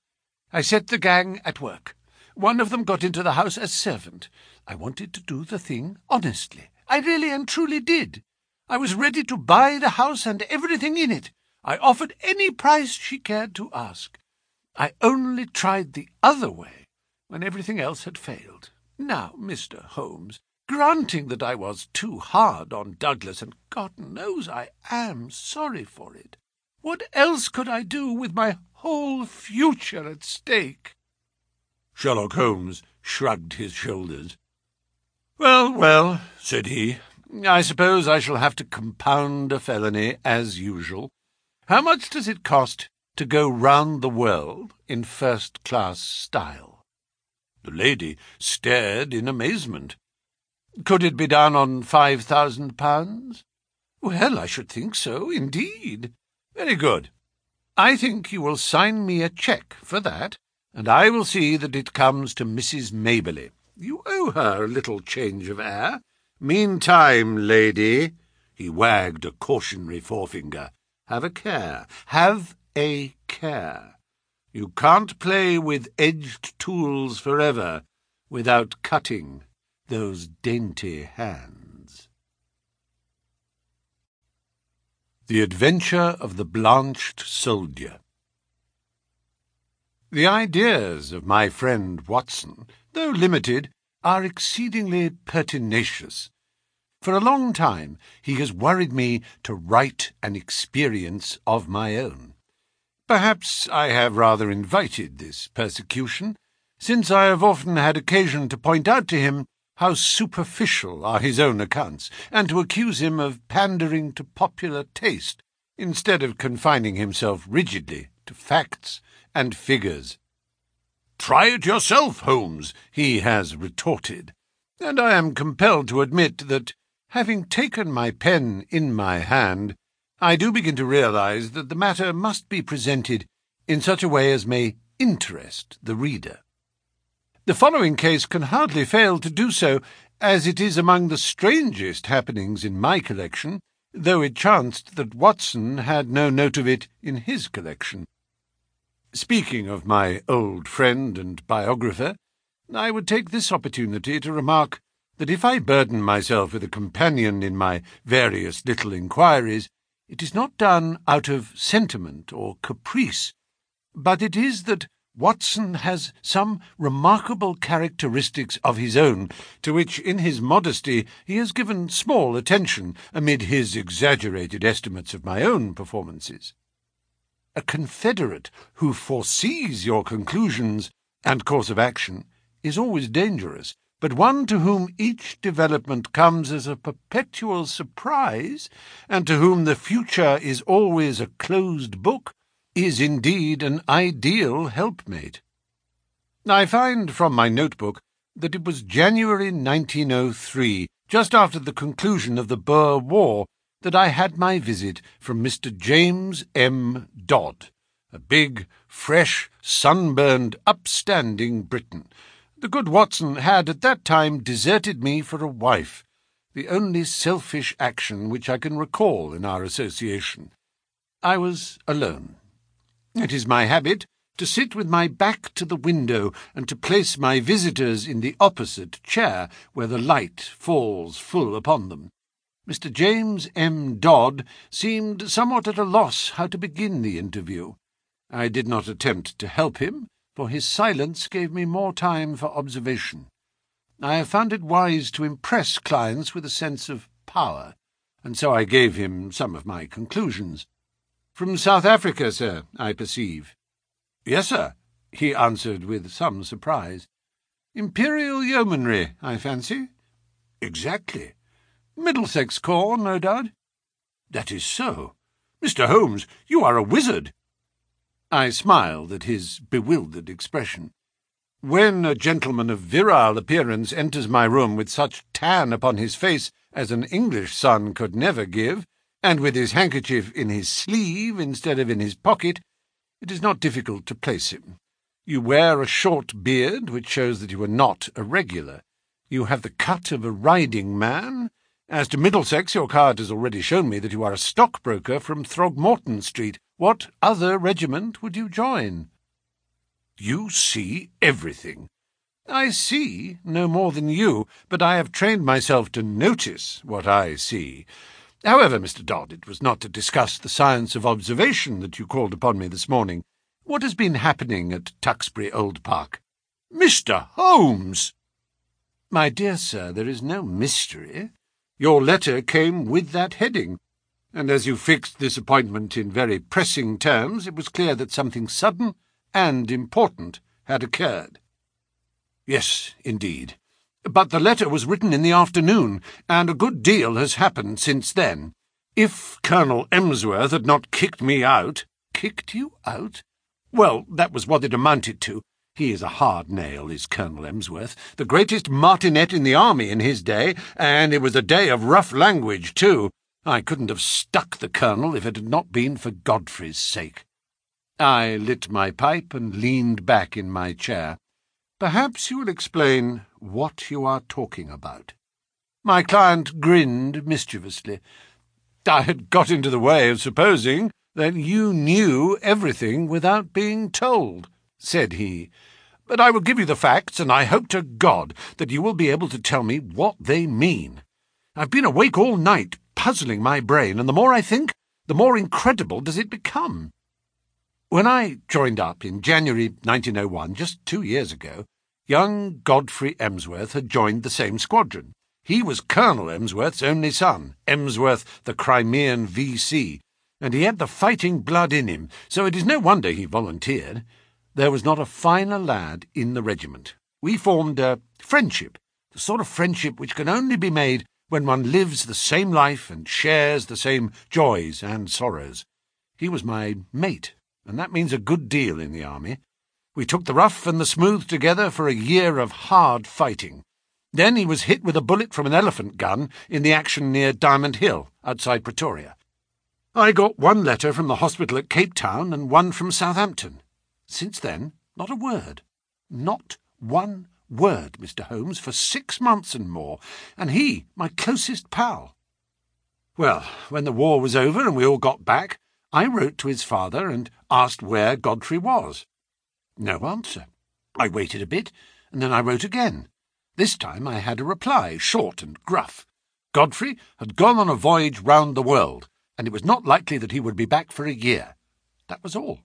I set the gang at work. One of them got into the house as servant. I wanted to do the thing honestly. I really and truly did. I was ready to buy the house and everything in it. I offered any price she cared to ask. I only tried the other way when everything else had failed. Now, Mister Holmes, granting that I was too hard on Douglas, and God knows I am sorry for it, what else could I do with my whole future at stake? Sherlock Holmes shrugged his shoulders. "Well, well," said he, "I suppose I shall have to compound a felony as usual. How much does it cost to go round the world in first-class style?" The lady stared in amazement. "Could it be done on five thousand pounds? Well, I should think so, indeed. Very good. I think you will sign me a cheque for that, and I will see that it comes to Missus Maberly. You owe her a little change of air. Meantime, lady," he wagged a cautionary forefinger, "have a care. Have a care. You can't play with edged tools forever without cutting those dainty hands." The Adventure of the Blanched Soldier. The ideas of my friend Watson, though limited, are exceedingly pertinacious. For a long time he has worried me to write an experience of my own. Perhaps I have rather invited this persecution, since I have often had occasion to point out to him how superficial are his own accounts, and to accuse him of pandering to popular taste, instead of confining himself rigidly to facts and figures. "Try it yourself, Holmes," he has retorted, and I am compelled to admit that, having taken my pen in my hand, I do begin to realize that the matter must be presented in such a way as may interest the reader. The following case can hardly fail to do so, as it is among the strangest happenings in my collection, though it chanced that Watson had no note of it in his collection. Speaking of my old friend and biographer, I would take this opportunity to remark that if I burden myself with a companion in my various little inquiries, it is not done out of sentiment or caprice, but it is that Watson has some remarkable characteristics of his own, to which in his modesty he has given small attention amid his exaggerated estimates of my own performances. A confederate who foresees your conclusions and course of action is always dangerous, but one to whom each development comes as a perpetual surprise, and to whom the future is always a closed book, is indeed an ideal helpmate. I find from my notebook that it was January nineteen oh three, just after the conclusion of the Boer War, that I had my visit from Mister James M. Dodd, a big, fresh, sunburned, upstanding Briton. The good Watson had at that time deserted me for a wife, the only selfish action which I can recall in our association. I was alone. It is my habit to sit with my back to the window and to place my visitors in the opposite chair, where the light falls full upon them. Mister James M. Dodd seemed somewhat at a loss how to begin the interview. I did not attempt to help him, for his silence gave me more time for observation. I have found it wise to impress clients with a sense of power, and so I gave him some of my conclusions. "From South Africa, sir, I perceive." "Yes, sir," he answered with some surprise. "Imperial Yeomanry, I fancy?" "Exactly." "Middlesex Corps, no doubt?" "That is so. Mister Holmes, you are a wizard." I smiled at his bewildered expression. When a gentleman of virile appearance enters my room with such tan upon his face as an English son could never give, and with his handkerchief in his sleeve instead of in his pocket, it is not difficult to place him. You wear a short beard, which shows that you are not a regular. You have the cut of a riding man. As to Middlesex, your card has already shown me that you are a stockbroker from Throgmorton Street. What other regiment would you join?" You see everything. I see no more than you, but I have trained myself to notice what I see. However, Mister Dodd, it was not to discuss the science of observation that you called upon me this morning. What has been happening at Tuxbury Old Park? Mister Holmes! My dear sir, there is no mystery. Your letter came with that heading, and as you fixed this appointment in very pressing terms, it was clear that something sudden and important had occurred. Yes, indeed. But the letter was written in the afternoon, and a good deal has happened since then. If Colonel Emsworth had not kicked me out— Kicked you out? Well, that was what it amounted to. He is a hard nail, is Colonel Emsworth, the greatest martinet in the army in his day, and it was a day of rough language, too. I couldn't have stuck the colonel if it had not been for Godfrey's sake. I lit my pipe and leaned back in my chair. Perhaps you will explain what you are talking about. My client grinned mischievously. I had got into the way of supposing that you knew everything without being told, said he. But I will give you the facts, and I hope to God that you will be able to tell me what they mean. I've been awake all night, puzzling my brain, and the more I think, the more incredible does it become. When I joined up in January nineteen oh one, just two years ago, young Godfrey Emsworth had joined the same squadron. He was Colonel Emsworth's only son, Emsworth the Crimean V C, and he had the fighting blood in him, so it is no wonder he volunteered. There was not a finer lad in the regiment. We formed a friendship, the sort of friendship which can only be made when one lives the same life and shares the same joys and sorrows. He was my mate, and that means a good deal in the army. We took the rough and the smooth together for a year of hard fighting. Then he was hit with a bullet from an elephant gun in the action near Diamond Hill, outside Pretoria. I got one letter from the hospital at Cape Town and one from Southampton. Since then, not a word. Not one word, Mister Holmes, for six months and more, and he my closest pal. Well, when the war was over and we all got back, I wrote to his father and asked where Godfrey was. No answer. I waited a bit, and then I wrote again. This time I had a reply, short and gruff. Godfrey had gone on a voyage round the world, and it was not likely that he would be back for a year. That was all.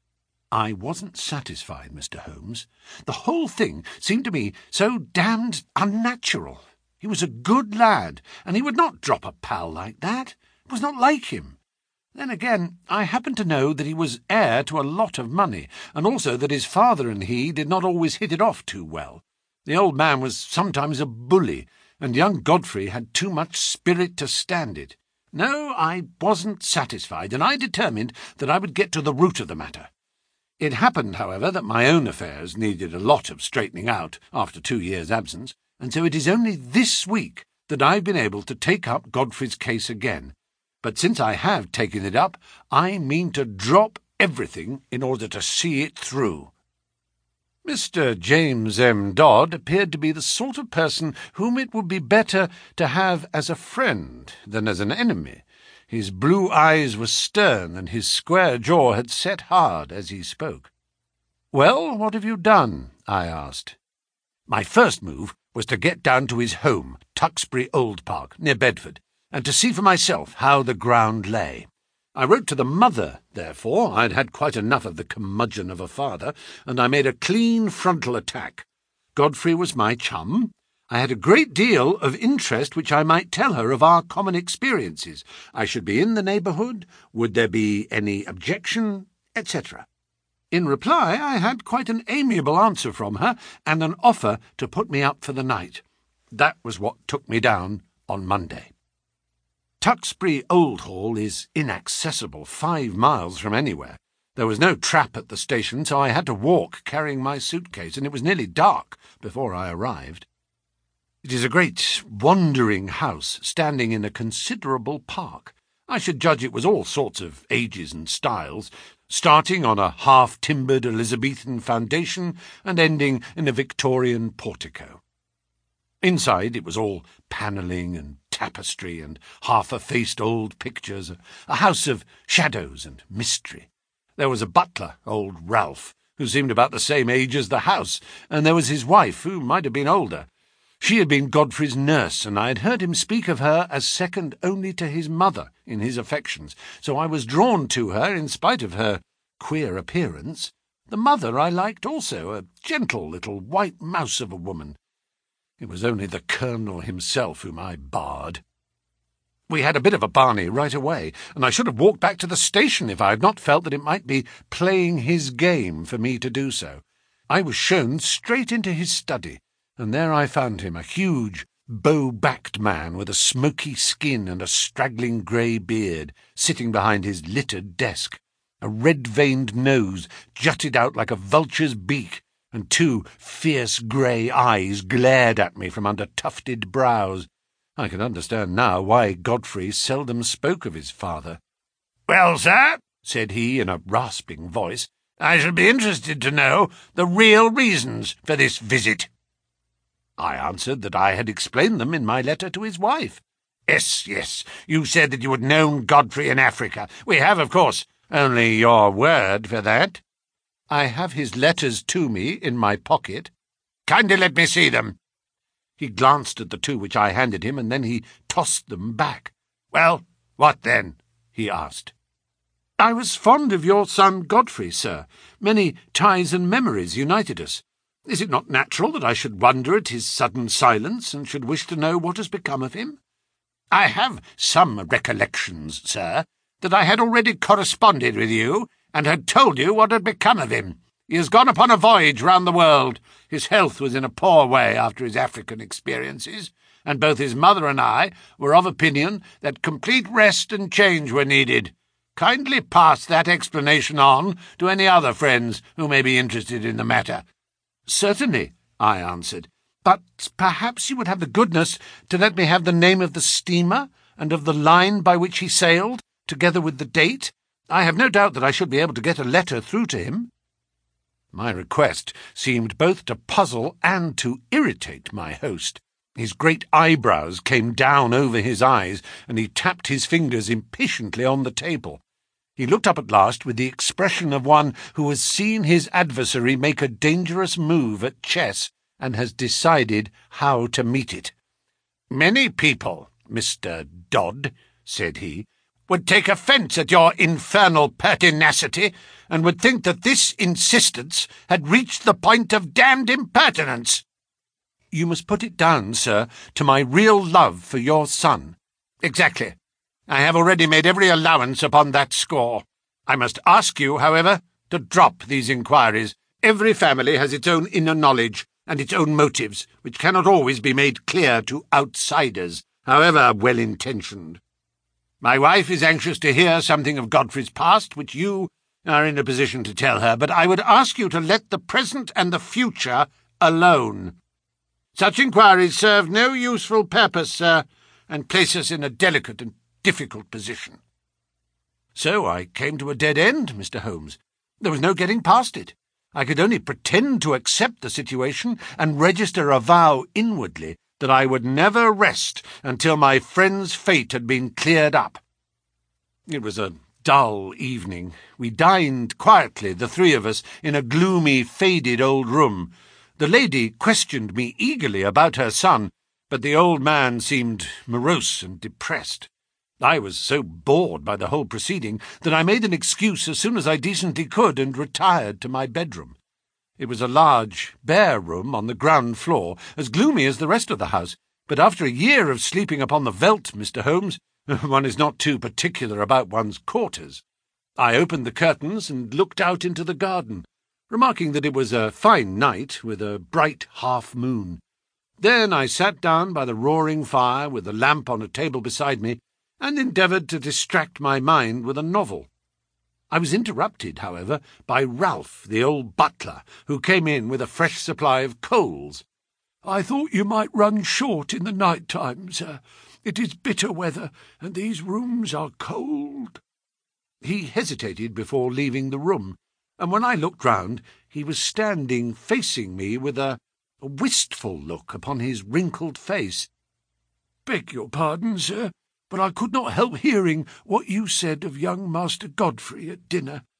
I wasn't satisfied, Mister Holmes. The whole thing seemed to me so damned unnatural. He was a good lad, and he would not drop a pal like that. It was not like him. Then again, I happened to know that he was heir to a lot of money, and also that his father and he did not always hit it off too well. The old man was sometimes a bully, and young Godfrey had too much spirit to stand it. No, I wasn't satisfied, and I determined that I would get to the root of the matter. It happened, however, that my own affairs needed a lot of straightening out after two years' absence, and so it is only this week that I've been able to take up Godfrey's case again. But since I have taken it up, I mean to drop everything in order to see it through. Mister James M. Dodd appeared to be the sort of person whom it would be better to have as a friend than as an enemy. His blue eyes were stern, and his square jaw had set hard as he spoke. "Well, what have you done?" I asked. My first move was to get down to his home, Tuxbury Old Park, near Bedford, and to see for myself how the ground lay. I wrote to the mother, therefore. I'd had quite enough of the curmudgeon of a father, and I made a clean frontal attack. Godfrey was my chum. I had a great deal of interest which I might tell her of our common experiences. I should be in the neighbourhood. Would there be any objection, et cetera. In reply, I had quite an amiable answer from her, and an offer to put me up for the night. That was what took me down on Monday. Tuxbury Old Hall is inaccessible, five miles from anywhere. There was no trap at the station, so I had to walk carrying my suitcase, and it was nearly dark before I arrived. It is a great wandering house, standing in a considerable park. I should judge it was all sorts of ages and styles, starting on a half-timbered Elizabethan foundation and ending in a Victorian portico. Inside it was all panelling and tapestry and half-effaced old pictures, a house of shadows and mystery. There was a butler, old Ralph, who seemed about the same age as the house, and there was his wife, who might have been older. She had been Godfrey's nurse, and I had heard him speak of her as second only to his mother in his affections, so I was drawn to her in spite of her queer appearance. The mother I liked also, a gentle little white mouse of a woman. It was only the Colonel himself whom I barred. We had a bit of a barney right away, and I should have walked back to the station if I had not felt that it might be playing his game for me to do so. I was shown straight into his study, and there I found him, a huge, bow-backed man with a smoky skin and a straggling grey beard, sitting behind his littered desk. A red-veined nose jutted out like a vulture's beak, and two fierce grey eyes glared at me from under tufted brows. I can understand now why Godfrey seldom spoke of his father. "Well, sir," said he in a rasping voice, "I shall be interested to know the real reasons for this visit." I answered that I had explained them in my letter to his wife. "Yes, yes, you said that you had known Godfrey in Africa. We have, of course, only your word for that." "I have his letters to me in my pocket." "Kindly let me see them." He glanced at the two which I handed him, and then he tossed them back. "Well, what then?" he asked. "I was fond of your son Godfrey, sir. Many ties and memories united us. Is it not natural that I should wonder at his sudden silence, and should wish to know what has become of him? I have some recollections, sir, that I had already corresponded with you, and had told you what had become of him. He has gone upon a voyage round the world. His health was in a poor way after his African experiences, and both his mother and I were of opinion that complete rest and change were needed. Kindly pass that explanation on to any other friends who may be interested in the matter." "Certainly," I answered, "but perhaps you would have the goodness to let me have the name of the steamer and of the line by which he sailed, together with the date. I have no doubt that I should be able to get a letter through to him." My request seemed both to puzzle and to irritate my host. His great eyebrows came down over his eyes, and he tapped his fingers impatiently on the table. He looked up at last with the expression of one who has seen his adversary make a dangerous move at chess and has decided how to meet it. "Many people, Mister Dodd," said he, "would take offence at your infernal pertinacity, and would think that this insistence had reached the point of damned impertinence." "You must put it down, sir, to my real love for your son." "Exactly. I have already made every allowance upon that score. I must ask you, however, to drop these inquiries. Every family has its own inner knowledge and its own motives, which cannot always be made clear to outsiders, however well-intentioned. My wife is anxious to hear something of Godfrey's past, which you are in a position to tell her, but I would ask you to let the present and the future alone. Such inquiries serve no useful purpose, sir, and place us in a delicate and difficult position." So I came to a dead end, Mister Holmes. There was no getting past it. I could only pretend to accept the situation and register a vow inwardly that I would never rest until my friend's fate had been cleared up. It was a dull evening. We dined quietly, the three of us, in a gloomy, faded old room. The lady questioned me eagerly about her son, but the old man seemed morose and depressed. I was so bored by the whole proceeding that I made an excuse as soon as I decently could and retired to my bedroom. It was a large, bare room on the ground floor, as gloomy as the rest of the house, but after a year of sleeping upon the veldt, Mister Holmes, one is not too particular about one's quarters. I opened the curtains and looked out into the garden, remarking that it was a fine night with a bright half-moon. Then I sat down by the roaring fire with the lamp on a table beside me, and endeavoured to distract my mind with a novel. I was interrupted, however, by Ralph, the old butler, who came in with a fresh supply of coals. "I thought you might run short in the night time, sir. It is bitter weather, and these rooms are cold." He hesitated before leaving the room, and when I looked round, he was standing facing me with a, a wistful look upon his wrinkled face. "Beg your pardon, sir, but I could not help hearing what you said of young Master Godfrey at dinner."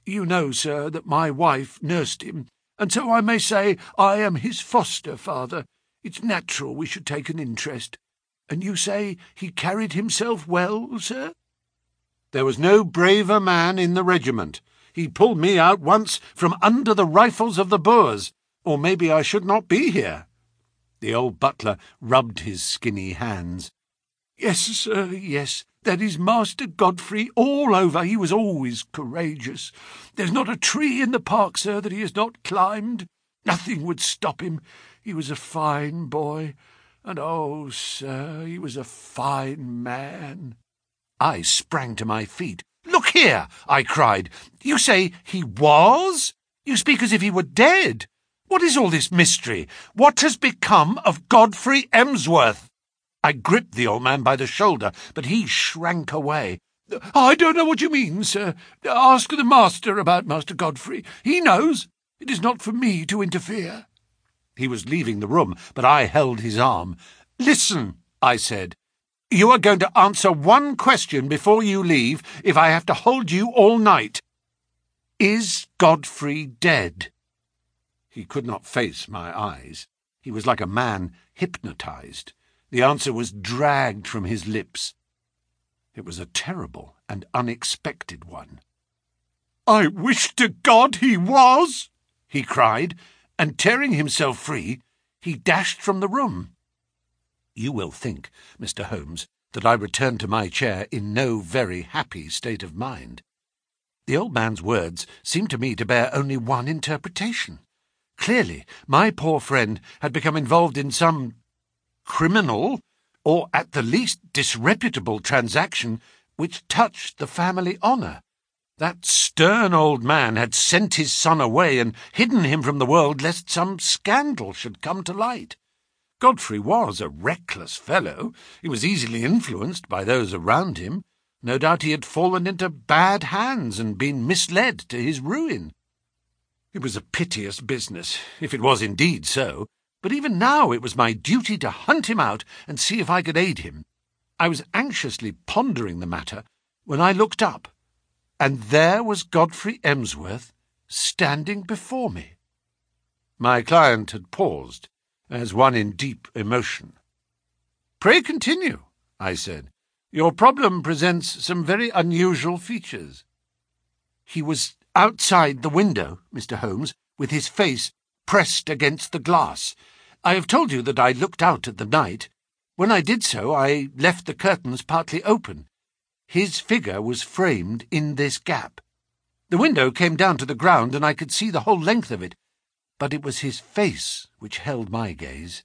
You know, sir, that my wife nursed him, and so I may say I am his foster father. It's natural we should take an interest. And you say he carried himself well, sir?" "There was no braver man in the regiment. He pulled me out once from under the rifles of the Boers, or maybe I should not be here." The old butler rubbed his skinny hands. "Yes, sir, yes. That is Master Godfrey all over. He was always courageous. There's not a tree in the park, sir, that he has not climbed. Nothing would stop him. He was a fine boy, and oh, sir, he was a fine man." I sprang to my feet. "Look here," I cried. "You say he was? You speak as if he were dead. What is all this mystery? What has become of Godfrey Emsworth?" I gripped the old man by the shoulder, but he shrank away. "I don't know what you mean, sir. Ask the master about Master Godfrey. He knows. It is not for me to interfere." He was leaving the room, but I held his arm. "Listen," I said. "You are going to answer one question before you leave, if I have to hold you all night. Is Godfrey dead?" He could not face my eyes. He was like a man hypnotized. The answer was dragged from his lips. It was a terrible and unexpected one. "I wish to God he was!" he cried, and tearing himself free, he dashed from the room. You will think, Mister Holmes, that I returned to my chair in no very happy state of mind. The old man's words seemed to me to bear only one interpretation. Clearly, my poor friend had become involved in some criminal, or at the least disreputable transaction which touched the family honour. That stern old man had sent his son away and hidden him from the world lest some scandal should come to light. Godfrey was a reckless fellow. He was easily influenced by those around him. No doubt he had fallen into bad hands and been misled to his ruin. It was a piteous business, if it was indeed so, but even now it was my duty to hunt him out and see if I could aid him. I was anxiously pondering the matter when I looked up, and there was Godfrey Emsworth standing before me. My client had paused, as one in deep emotion. "Pray continue," I said. "Your problem presents some very unusual features." "He was outside the window, Mister Holmes, with his face pressed against the glass. I have told you that I looked out at the night. When I did so, I left the curtains partly open. His figure was framed in this gap. The window came down to the ground, and I could see the whole length of it, but it was his face which held my gaze.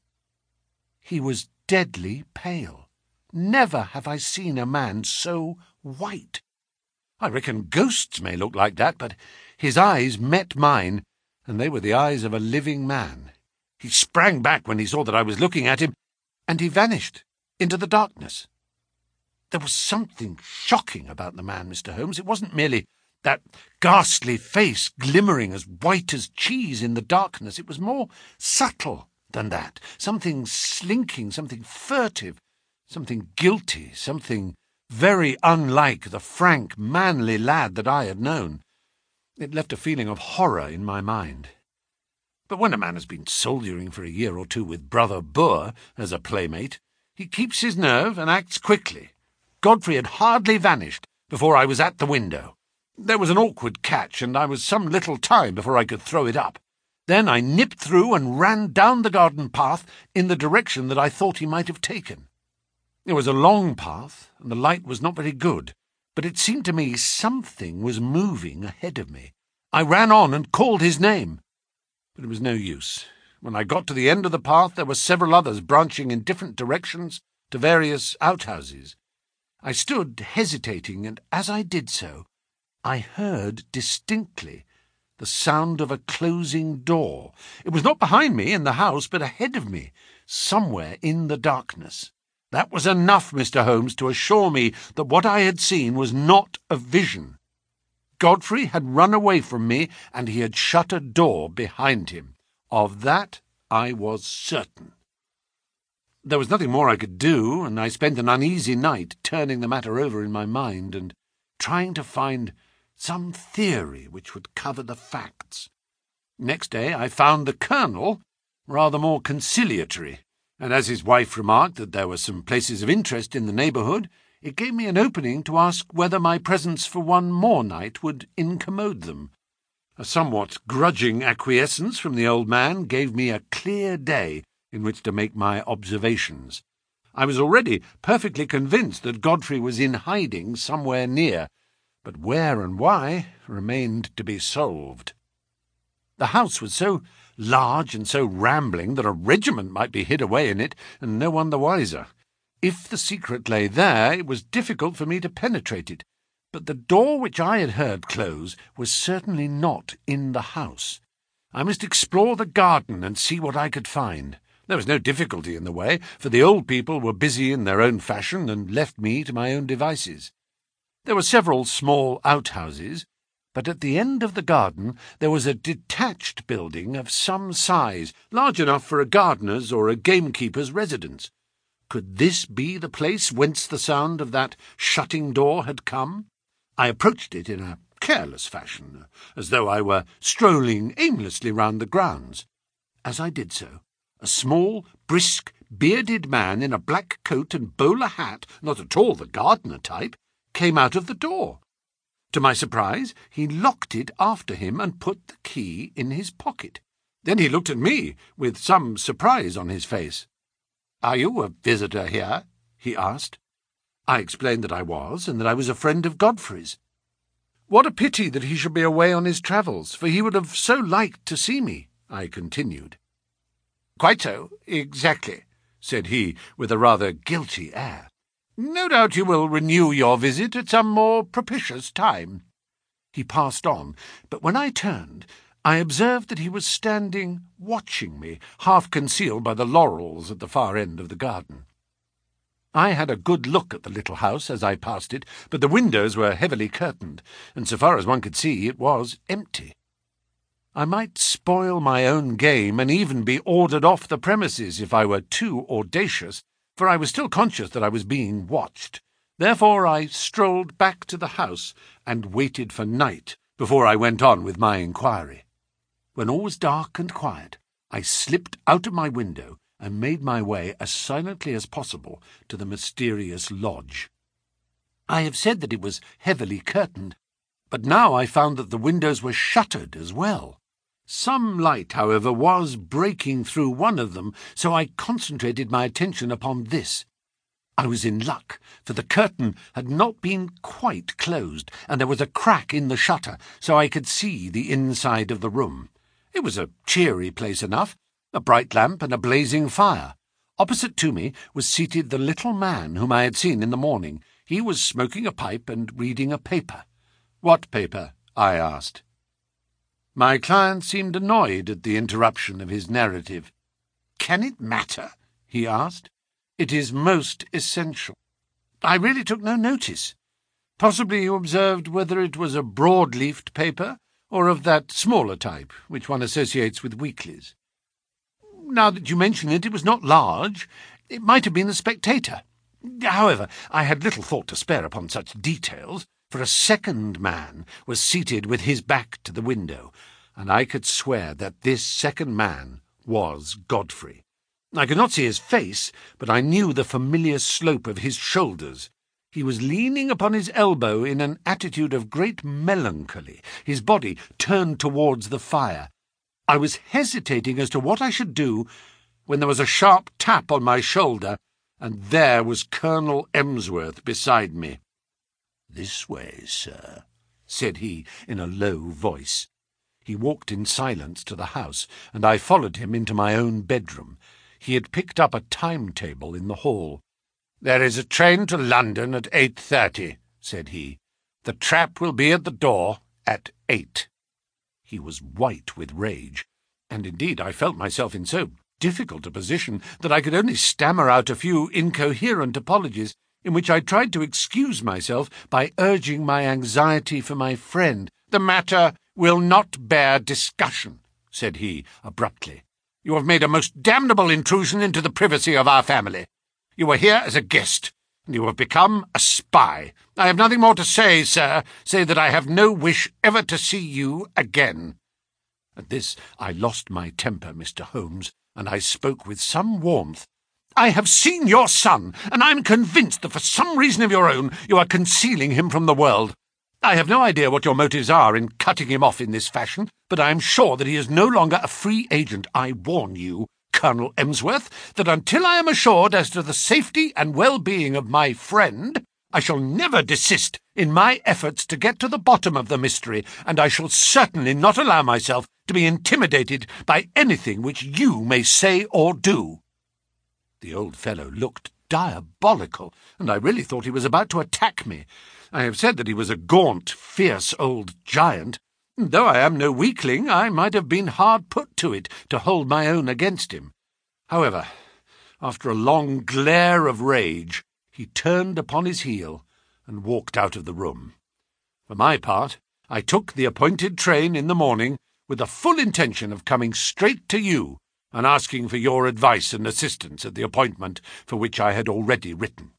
He was deadly pale. Never have I seen a man so white. I reckon ghosts may look like that, but his eyes met mine, and they were the eyes of a living man. He sprang back when he saw that I was looking at him, and he vanished into the darkness. There was something shocking about the man, Mister Holmes. It wasn't merely that ghastly face glimmering as white as cheese in the darkness. It was more subtle than that, something slinking, something furtive, something guilty, something very unlike the frank, manly lad that I had known. It left a feeling of horror in my mind. But when a man has been soldiering for a year or two with Brother Boer as a playmate, he keeps his nerve and acts quickly. Godfrey had hardly vanished before I was at the window. There was an awkward catch, and I was some little time before I could throw it up. Then I nipped through and ran down the garden path in the direction that I thought he might have taken. It was a long path, and the light was not very good, but it seemed to me something was moving ahead of me. I ran on and called his name, but it was no use. When I got to the end of the path, there were several others branching in different directions to various outhouses. I stood hesitating, and as I did so, I heard distinctly the sound of a closing door. It was not behind me in the house, but ahead of me, somewhere in the darkness. That was enough, Mister Holmes, to assure me that what I had seen was not a vision. Godfrey had run away from me, and he had shut a door behind him. Of that I was certain. There was nothing more I could do, and I spent an uneasy night turning the matter over in my mind and trying to find some theory which would cover the facts. Next day I found the Colonel rather more conciliatory, and as his wife remarked that there were some places of interest in the neighbourhood, it gave me an opening to ask whether my presence for one more night would incommode them. A somewhat grudging acquiescence from the old man gave me a clear day in which to make my observations. I was already perfectly convinced that Godfrey was in hiding somewhere near, but where and why remained to be solved. The house was so large and so rambling that a regiment might be hid away in it, and no one the wiser. If the secret lay there, it was difficult for me to penetrate it, but the door which I had heard close was certainly not in the house. I must explore the garden and see what I could find. There was no difficulty in the way, for the old people were busy in their own fashion and left me to my own devices. There were several small outhouses, but at the end of the garden there was a detached building of some size, large enough for a gardener's or a gamekeeper's residence. Could this be the place whence the sound of that shutting door had come? I approached it in a careless fashion, as though I were strolling aimlessly round the grounds. As I did so, a small, brisk, bearded man in a black coat and bowler hat, not at all the gardener type, came out of the door. To my surprise, he locked it after him and put the key in his pocket. Then he looked at me with some surprise on his face. "Are you a visitor here?" he asked. I explained that I was, and that I was a friend of Godfrey's. "What a pity that he should be away on his travels, for he would have so liked to see me," I continued. "Quite so, exactly," said he, with a rather guilty air. "No doubt you will renew your visit at some more propitious time." He passed on, but when I turned, I observed that he was standing watching me, half concealed by the laurels at the far end of the garden. I had a good look at the little house as I passed it, but the windows were heavily curtained, and so far as one could see it was empty. I might spoil my own game and even be ordered off the premises if I were too audacious, for I was still conscious that I was being watched. Therefore I strolled back to the house and waited for night before I went on with my inquiry. When all was dark and quiet, I slipped out of my window and made my way as silently as possible to the mysterious lodge. I have said that it was heavily curtained, but now I found that the windows were shuttered as well. Some light, however, was breaking through one of them, so I concentrated my attention upon this. I was in luck, for the curtain had not been quite closed, and there was a crack in the shutter, so I could see the inside of the room. It was a cheery place enough, a bright lamp and a blazing fire. Opposite to me was seated the little man whom I had seen in the morning. He was smoking a pipe and reading a paper. "What paper?" I asked. My client seemed annoyed at the interruption of his narrative. "Can it matter?" he asked. "It is most essential." I really took no notice. Possibly you observed whether it was a broad-leafed paper, or of that smaller type which one associates with weeklies. Now that you mention it, it was not large. It might have been the Spectator. However, I had little thought to spare upon such details, for a second man was seated with his back to the window, and I could swear that this second man was Godfrey. I could not see his face, but I knew the familiar slope of his shoulders. He was leaning upon his elbow in an attitude of great melancholy, his body turned towards the fire. I was hesitating as to what I should do, when there was a sharp tap on my shoulder, and there was Colonel Emsworth beside me. "This way, sir," said he in a low voice. He walked in silence to the house, and I followed him into my own bedroom. He had picked up a timetable in the hall. "There is a train to London at eight thirty, said he. "The trap will be at the door at eight." He was white with rage, and indeed I felt myself in so difficult a position that I could only stammer out a few incoherent apologies, in which I tried to excuse myself by urging my anxiety for my friend. "The matter will not bear discussion," said he abruptly. "You have made a most damnable intrusion into the privacy of our family. You were here as a guest, and you have become a spy. I have nothing more to say, sir, save that I have no wish ever to see you again." At this I lost my temper, Mister Holmes, and I spoke with some warmth. "I have seen your son, and I am convinced that for some reason of your own you are concealing him from the world. I have no idea what your motives are in cutting him off in this fashion, but I am sure that he is no longer a free agent. I warn you, Colonel Emsworth, that until I am assured as to the safety and well-being of my friend, I shall never desist in my efforts to get to the bottom of the mystery, and I shall certainly not allow myself to be intimidated by anything which you may say or do." The old fellow looked diabolical, and I really thought he was about to attack me. I have said that he was a gaunt, fierce old giant. Though I am no weakling, I might have been hard put to it to hold my own against him. However, after a long glare of rage, he turned upon his heel and walked out of the room. For my part, I took the appointed train in the morning with the full intention of coming straight to you and asking for your advice and assistance at the appointment for which I had already written.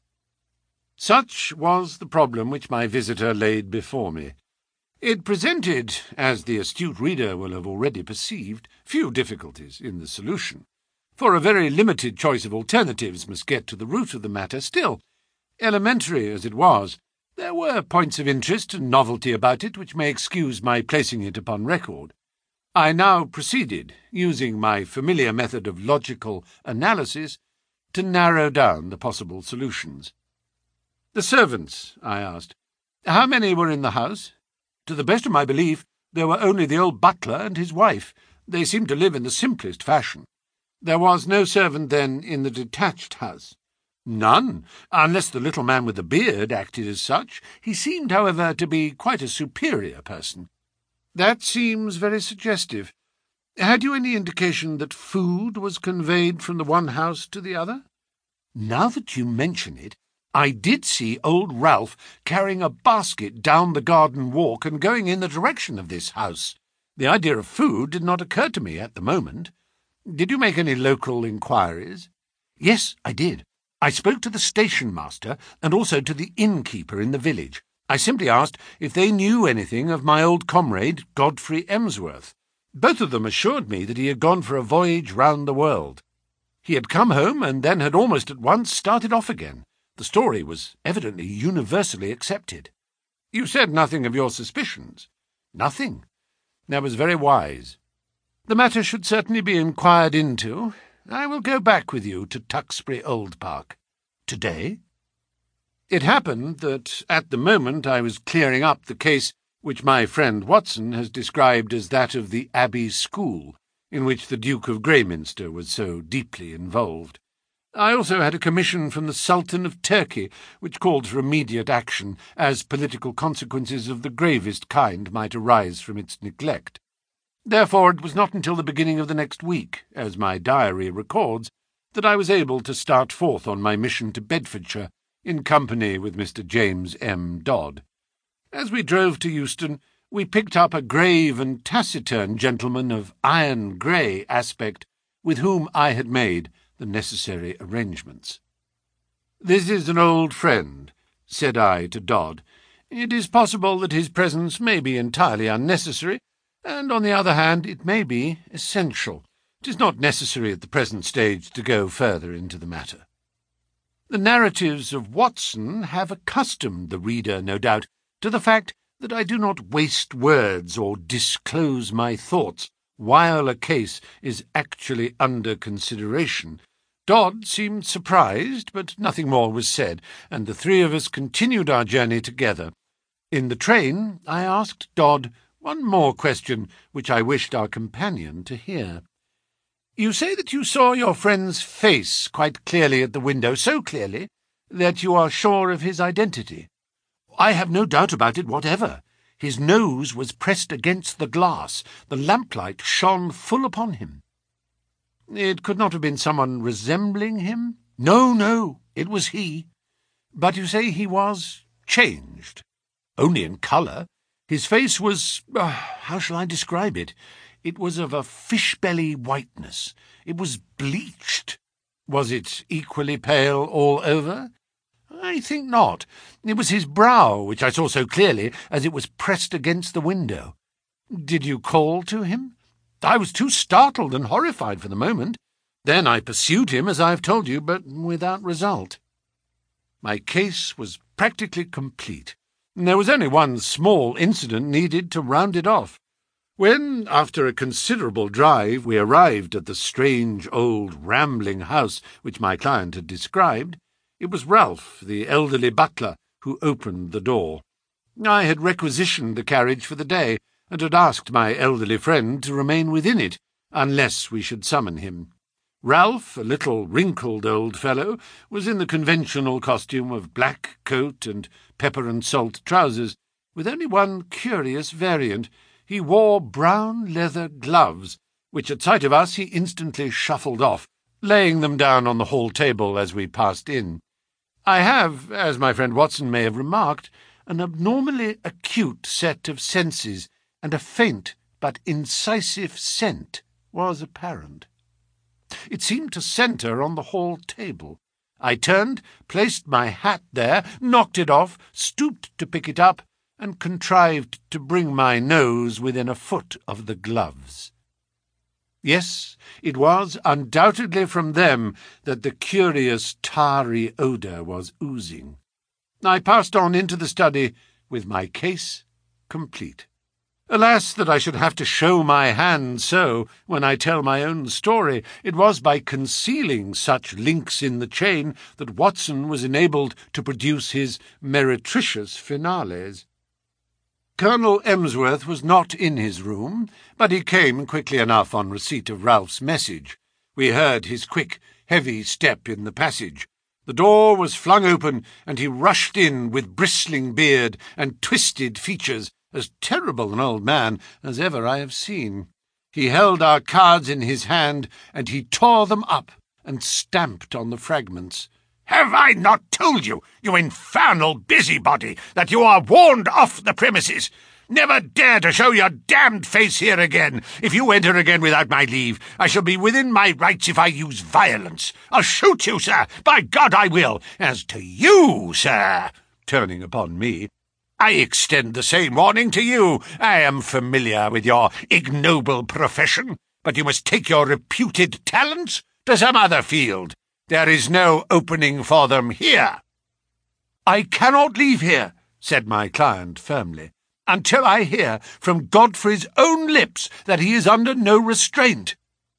Such was the problem which my visitor laid before me. It presented, as the astute reader will have already perceived, few difficulties in the solution, for a very limited choice of alternatives must get to the root of the matter. Still, elementary as it was, there were points of interest and novelty about it which may excuse my placing it upon record. I now proceeded, using my familiar method of logical analysis, to narrow down the possible solutions. "The servants," I asked. "How many were in the house?" "To the best of my belief, there were only the old butler and his wife. They seemed to live in the simplest fashion." "There was no servant, then, in the detached house?" "None, unless the little man with the beard acted as such. He seemed, however, to be quite a superior person." "That seems very suggestive. Had you any indication that food was conveyed from the one house to the other?" "Now that you mention it, I did see old Ralph carrying a basket down the garden walk and going in the direction of this house. The idea of food did not occur to me at the moment. Did you make any local inquiries?" "Yes, I did. I spoke to the station-master and also to the innkeeper in the village. I simply asked if they knew anything of my old comrade, Godfrey Emsworth. Both of them assured me that he had gone for a voyage round the world. He had come home and then had almost at once started off again. The story was evidently universally accepted." "You said nothing of your suspicions?" "Nothing. That was very wise. The matter should certainly be inquired into. I will go back with you to Tuxbury Old Park." "Today?" It happened that at the moment I was clearing up the case which my friend Watson has described as that of the Abbey School, in which the Duke of Greyminster was so deeply involved. I also had a commission from the Sultan of Turkey, which called for immediate action, as political consequences of the gravest kind might arise from its neglect. Therefore it was not until the beginning of the next week, as my diary records, that I was able to start forth on my mission to Bedfordshire, in company with Mister James M. Dodd. As we drove to Euston, we picked up a grave and taciturn gentleman of iron-grey aspect, with whom I had made the necessary arrangements. "This is an old friend," said I to Dodd. "It is possible that his presence may be entirely unnecessary, and on the other hand it may be essential. It is not necessary at the present stage to go further into the matter. The narratives of Watson have accustomed the reader, no doubt, to the fact that I do not waste words or disclose my thoughts while a case is actually under consideration. Dodd seemed surprised, but nothing more was said, and the three of us continued our journey together. In the train I asked Dodd one more question, which I wished our companion to hear. "You say that you saw your friend's face quite clearly at the window, so clearly that you are sure of his identity?" "I have no doubt about it whatever. His nose was pressed against the glass. The lamplight shone full upon him." "It could not have been someone resembling him?" "No, no, it was he." "But you say he was changed?" "Only in colour. His face was, uh, how shall I describe it? It was of a fish-belly whiteness. It was bleached." "Was it equally pale all over?" "I I think not. It was his brow, which I saw so clearly, as it was pressed against the window. Did you call to him? I was too startled and horrified for the moment. Then I pursued him, as I have told you, but without result. My case was practically complete. There was only one small incident needed to round it off. When, after a considerable drive, we arrived at the strange old rambling house which my client had described, it was Ralph, the elderly butler, who opened the door. I had requisitioned the carriage for the day, and had asked my elderly friend to remain within it, unless we should summon him. Ralph, a little wrinkled old fellow, was in the conventional costume of black coat and pepper-and-salt trousers, with only one curious variant. He wore brown leather gloves, which at sight of us he instantly shuffled off, laying them down on the hall table as we passed in. I have, as my friend Watson may have remarked, an abnormally acute set of senses, and a faint but incisive scent was apparent. It seemed to centre on the hall table. I turned, placed my hat there, knocked it off, stooped to pick it up, and contrived to bring my nose within a foot of the gloves. Yes, it was undoubtedly from them that the curious tarry odour was oozing. I passed on into the study with my case complete. Alas, that I should have to show my hand so when I tell my own story. It was by concealing such links in the chain that Watson was enabled to produce his meretricious finales. Colonel Emsworth was not in his room, but he came quickly enough on receipt of Ralph's message. We heard his quick, heavy step in the passage. The door was flung open, and he rushed in with bristling beard and twisted features, as terrible an old man as ever I have seen. He held our cards in his hand, and he tore them up and stamped on the fragments. "Have I not told you, you infernal busybody, that you are warned off the premises? Never dare to show your damned face here again. If you enter again without my leave, I shall be within my rights if I use violence. I'll shoot you, sir. By God, I will. As to you, sir," turning upon me, "I extend the same warning to you. I am familiar with your ignoble profession, but you must take your reputed talents to some other field. There is no opening for them here." "I cannot leave here," said my client firmly, "until I hear from Godfrey's own lips that he is under no restraint."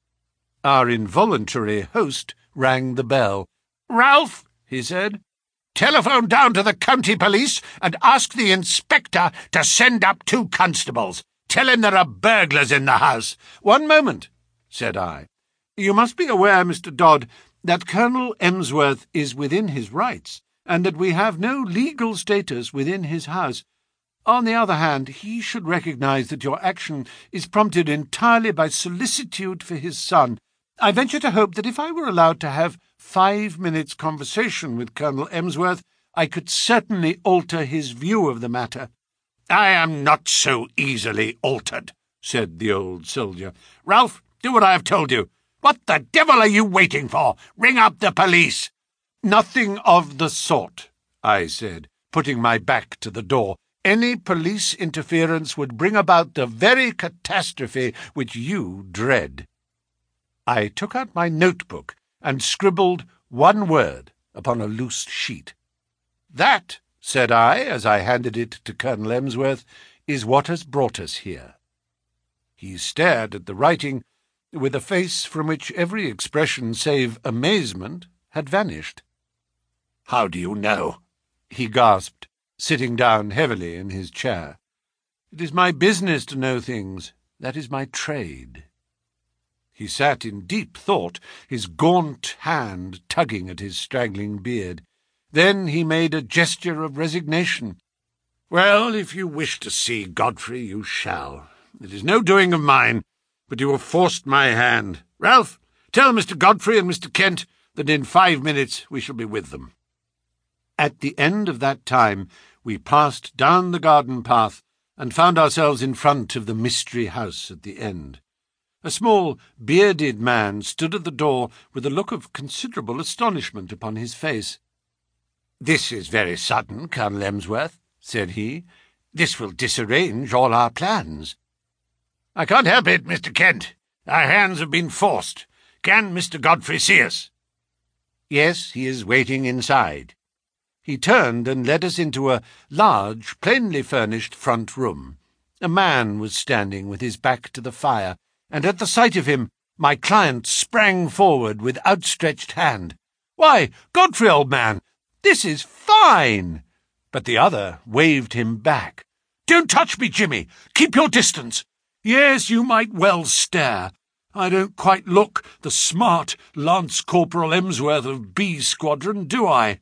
Our involuntary host rang the bell. "Ralph," he said, "telephone down to the county police and ask the inspector to send up two constables. Tell him there are burglars in the house." "One moment," said I. "You must be aware, Mister Dodd, that Colonel Emsworth is within his rights, and that we have no legal status within his house. On the other hand, he should recognize that your action is prompted entirely by solicitude for his son. I venture to hope that if I were allowed to have five minutes' conversation with Colonel Emsworth, I could certainly alter his view of the matter." "I am not so easily altered," said the old soldier. "Ralph, do what I have told you. What the devil are you waiting for? Ring up the police." "Nothing of the sort," I said, putting my back to the door. "Any police interference would bring about the very catastrophe which you dread." I took out my notebook and scribbled one word upon a loose sheet. "That," said I, as I handed it to Colonel Emsworth, "is what has brought us here." He stared at the writing with a face from which every expression save amazement had vanished. "How do you know?" he gasped, sitting down heavily in his chair. "It is my business to know things. That is my trade." He sat in deep thought, his gaunt hand tugging at his straggling beard. Then he made a gesture of resignation. "Well, if you wish to see Godfrey, you shall. It is no doing of mine, but you have forced my hand. Ralph, tell Mister Godfrey and Mister Kent that in five minutes we shall be with them." At the end of that time we passed down the garden path and found ourselves in front of the mystery house at the end. A small, bearded man stood at the door with a look of considerable astonishment upon his face. "This is very sudden, Colonel Emsworth," said he. "This will disarrange all our plans." "I can't help it, Mister Kent. Our hands have been forced. Can Mister Godfrey see us?" "Yes, he is waiting inside." He turned and led us into a large, plainly furnished front room. A man was standing with his back to the fire, and at the sight of him my client sprang forward with outstretched hand. "Why, Godfrey, old man, this is fine!" But the other waved him back. "Don't touch me, Jimmy! Keep your distance! Yes, you might well stare. I don't quite look the smart Lance Corporal Emsworth of B Squadron, do I?"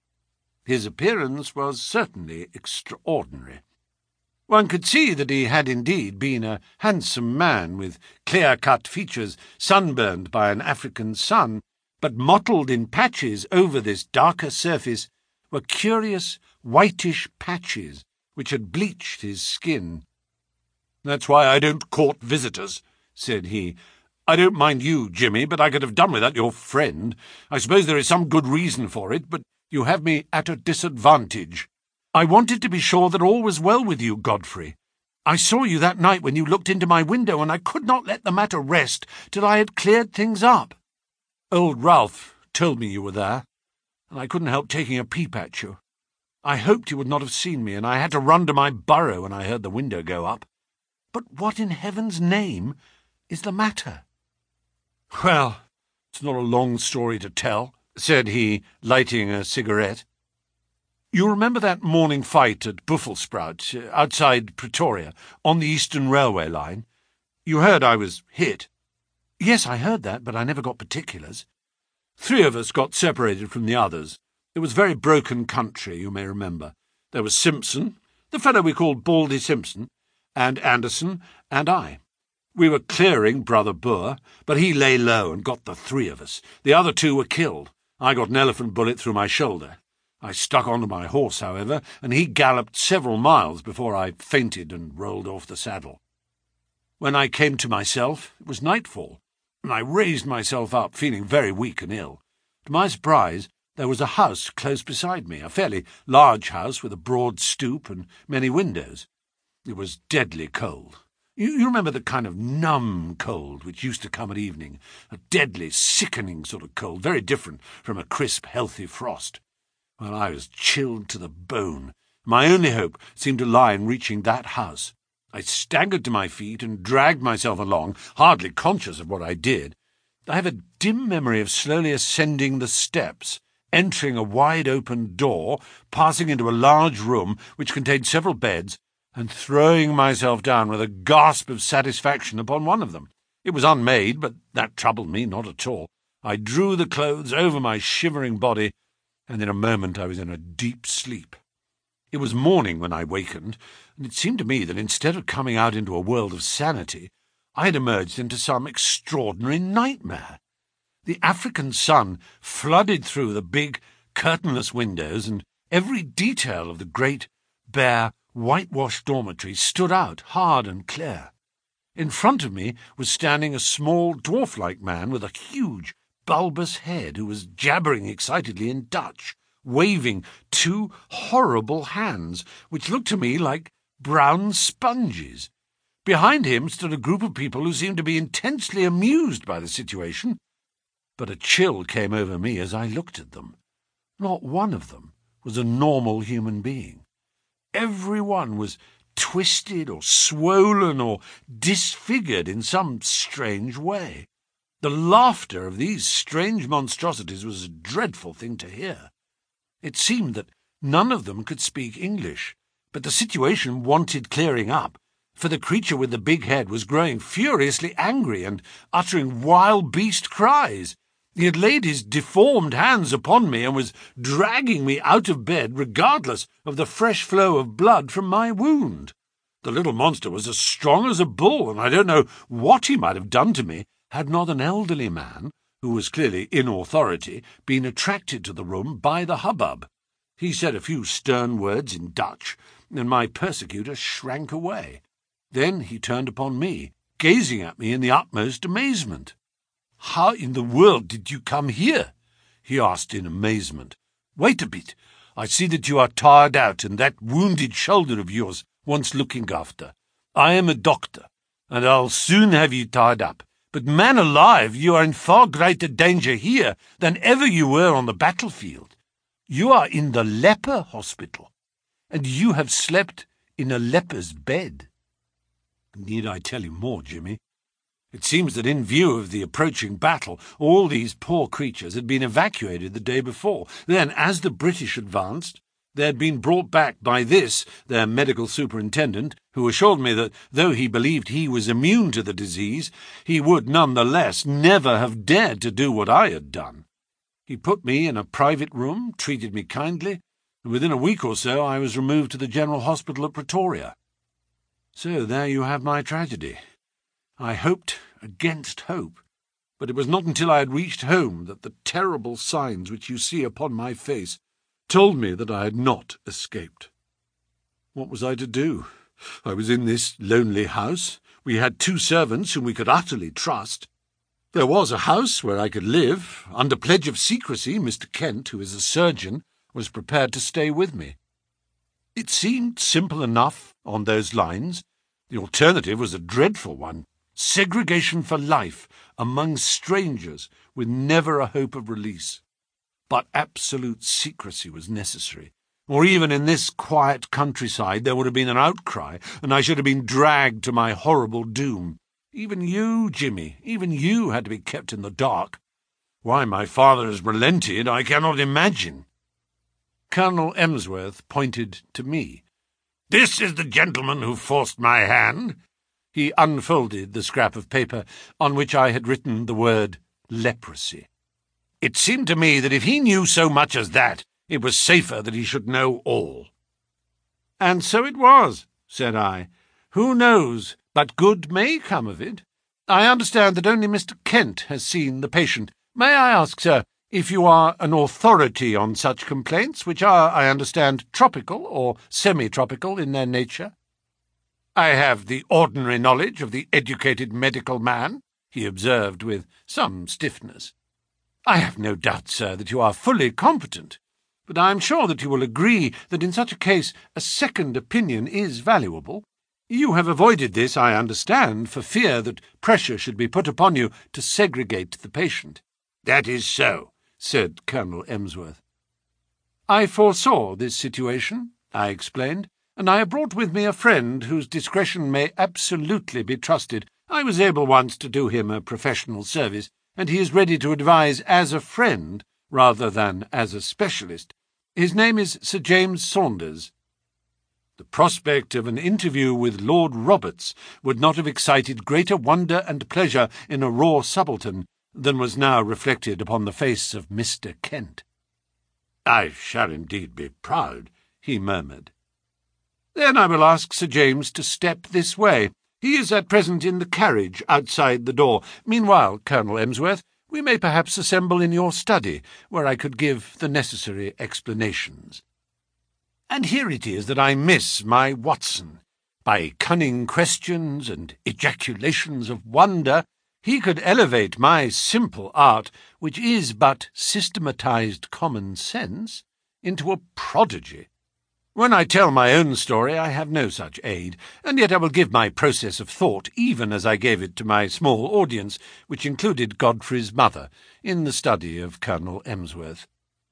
His appearance was certainly extraordinary. One could see that he had indeed been a handsome man, with clear-cut features sunburned by an African sun, but mottled in patches over this darker surface were curious whitish patches which had bleached his skin. "That's why I don't court visitors," said he. "I don't mind you, Jimmy, but I could have done without your friend. I suppose there is some good reason for it, but you have me at a disadvantage. I wanted to be sure that all was well with you, Godfrey. I saw you that night when you looked into my window, and I could not let the matter rest till I had cleared things up. Old Ralph told me you were there, and I couldn't help taking a peep at you. I hoped you would not have seen me, and I had to run to my burrow when I heard the window go up. But what in heaven's name is the matter?" "Well, it's not a long story to tell," said he, lighting a cigarette. "You remember that morning fight at Buffelsprout, outside Pretoria, on the Eastern Railway line? You heard I was hit." "Yes, I heard that, but I never got particulars." "Three of us got separated from the others. It was very broken country, you may remember. There was Simpson, the fellow we called Baldy Simpson, and Anderson, and I. We were clearing Brother Boer, but he lay low and got the three of us. The other two were killed. I got an elephant bullet through my shoulder. I stuck onto my horse, however, and he galloped several miles before I fainted and rolled off the saddle. When I came to myself, it was nightfall, and I raised myself up, feeling very weak and ill. To my surprise, there was a house close beside me, a fairly large house with a broad stoop and many windows. It was deadly cold. You, you remember the kind of numb cold which used to come at evening, a deadly, sickening sort of cold, very different from a crisp, healthy frost. Well, I was chilled to the bone. My only hope seemed to lie in reaching that house. I staggered to my feet and dragged myself along, hardly conscious of what I did. I have a dim memory of slowly ascending the steps, entering a wide-open door, passing into a large room which contained several beds, and throwing myself down with a gasp of satisfaction upon one of them. It was unmade, but that troubled me not at all. I drew the clothes over my shivering body, and in a moment I was in a deep sleep. It was morning when I wakened, and it seemed to me that instead of coming out into a world of sanity, I had emerged into some extraordinary nightmare. The African sun flooded through the big, curtainless windows, and every detail of the great, bare, whitewashed dormitory stood out hard and clear. In front of me was standing a small, dwarf-like man with a huge, bulbous head who was jabbering excitedly in Dutch, waving two horrible hands, which looked to me like brown sponges. Behind him stood a group of people who seemed to be intensely amused by the situation, but a chill came over me as I looked at them. Not one of them was a normal human being. Every one was twisted or swollen or disfigured in some strange way. The laughter of these strange monstrosities was a dreadful thing to hear. It seemed that none of them could speak English, but the situation wanted clearing up, for the creature with the big head was growing furiously angry and uttering wild beast cries. He had laid his deformed hands upon me and was dragging me out of bed regardless of the fresh flow of blood from my wound. The little monster was as strong as a bull, and I don't know what he might have done to me had not an elderly man, who was clearly in authority, been attracted to the room by the hubbub. He said a few stern words in Dutch, and my persecutor shrank away. Then he turned upon me, gazing at me in the utmost amazement. "How in the world did you come here?" he asked in amazement. "Wait a bit. I see that you are tired out, and that wounded shoulder of yours wants looking after. I am a doctor, and I'll soon have you tied up. But man alive, you are in far greater danger here than ever you were on the battlefield. You are in the leper hospital, and you have slept in a leper's bed. Need I tell you more, Jimmy? It seems that in view of the approaching battle, all these poor creatures had been evacuated the day before. Then, as the British advanced, they had been brought back by this, their medical superintendent, who assured me that, though he believed he was immune to the disease, he would none the less never have dared to do what I had done. He put me in a private room, treated me kindly, and within a week or so I was removed to the General Hospital at Pretoria. So there you have my tragedy. I hoped against hope, but it was not until I had reached home that the terrible signs which you see upon my face told me that I had not escaped. What was I to do? I was in this lonely house. We had two servants whom we could utterly trust. There was a house where I could live. Under pledge of secrecy, Mister Kent, who is a surgeon, was prepared to stay with me. It seemed simple enough on those lines. The alternative was a dreadful one. Segregation for life among strangers with never a hope of release. But absolute secrecy was necessary, or even in this quiet countryside there would have been an outcry, and I should have been dragged to my horrible doom. Even you, Jimmy, even you had to be kept in the dark. Why my father has relented, I cannot imagine. Colonel Emsworth pointed to me. "This is the gentleman who forced my hand." He unfolded the scrap of paper on which I had written the word leprosy. It seemed to me that if he knew so much as that, it was safer that he should know all. "And so it was," said I. "Who knows but good may come of it? I understand that only Mister Kent has seen the patient. May I ask, sir, if you are an authority on such complaints, which are, I understand, tropical or semi-tropical in their nature?" "I have the ordinary knowledge of the educated medical man," he observed with some stiffness. "I have no doubt, sir, that you are fully competent, but I am sure that you will agree that in such a case a second opinion is valuable. You have avoided this, I understand, for fear that pressure should be put upon you to segregate the patient." "That is so," said Colonel Emsworth. "I foresaw this situation," I explained, "and I have brought with me a friend whose discretion may absolutely be trusted. I was able once to do him a professional service, and he is ready to advise as a friend rather than as a specialist. His name is Sir James Saunders." The prospect of an interview with Lord Roberts would not have excited greater wonder and pleasure in a raw subaltern than was now reflected upon the face of Mister Kent. "I shall indeed be proud," he murmured. "Then I will ask Sir James to step this way. He is at present in the carriage outside the door. Meanwhile, Colonel Emsworth, we may perhaps assemble in your study, where I could give the necessary explanations. And here it is that I miss my Watson. By cunning questions and ejaculations of wonder, he could elevate my simple art, which is but systematized common sense, into a prodigy. When I tell my own story, I have no such aid, and yet I will give my process of thought, even as I gave it to my small audience, which included Godfrey's mother, in the study of Colonel Emsworth.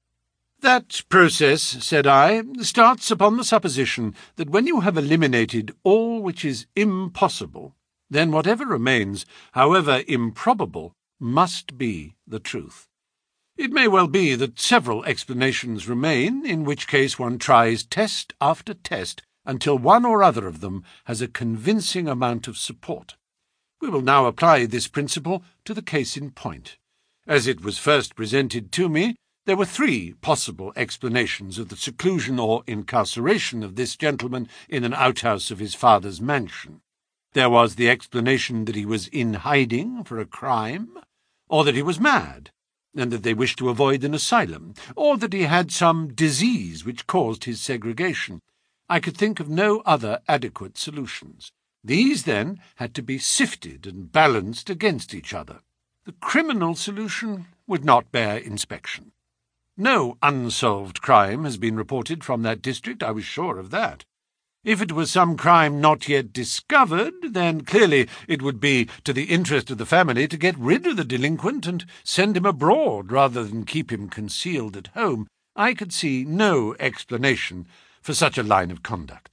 "That process," said I, "starts upon the supposition that when you have eliminated all which is impossible, then whatever remains, however improbable, must be the truth. It may well be that several explanations remain, in which case one tries test after test until one or other of them has a convincing amount of support. We will now apply this principle to the case in point. As it was first presented to me, there were three possible explanations of the seclusion or incarceration of this gentleman in an outhouse of his father's mansion. There was the explanation that he was in hiding for a crime, or that he was mad, and that they wished to avoid an asylum, or that he had some disease which caused his segregation. I could think of no other adequate solutions. These, then, had to be sifted and balanced against each other. The criminal solution would not bear inspection. No unsolved crime has been reported from that district, I was sure of that. If it was some crime not yet discovered, then clearly it would be to the interest of the family to get rid of the delinquent and send him abroad rather than keep him concealed at home. I could see no explanation for such a line of conduct.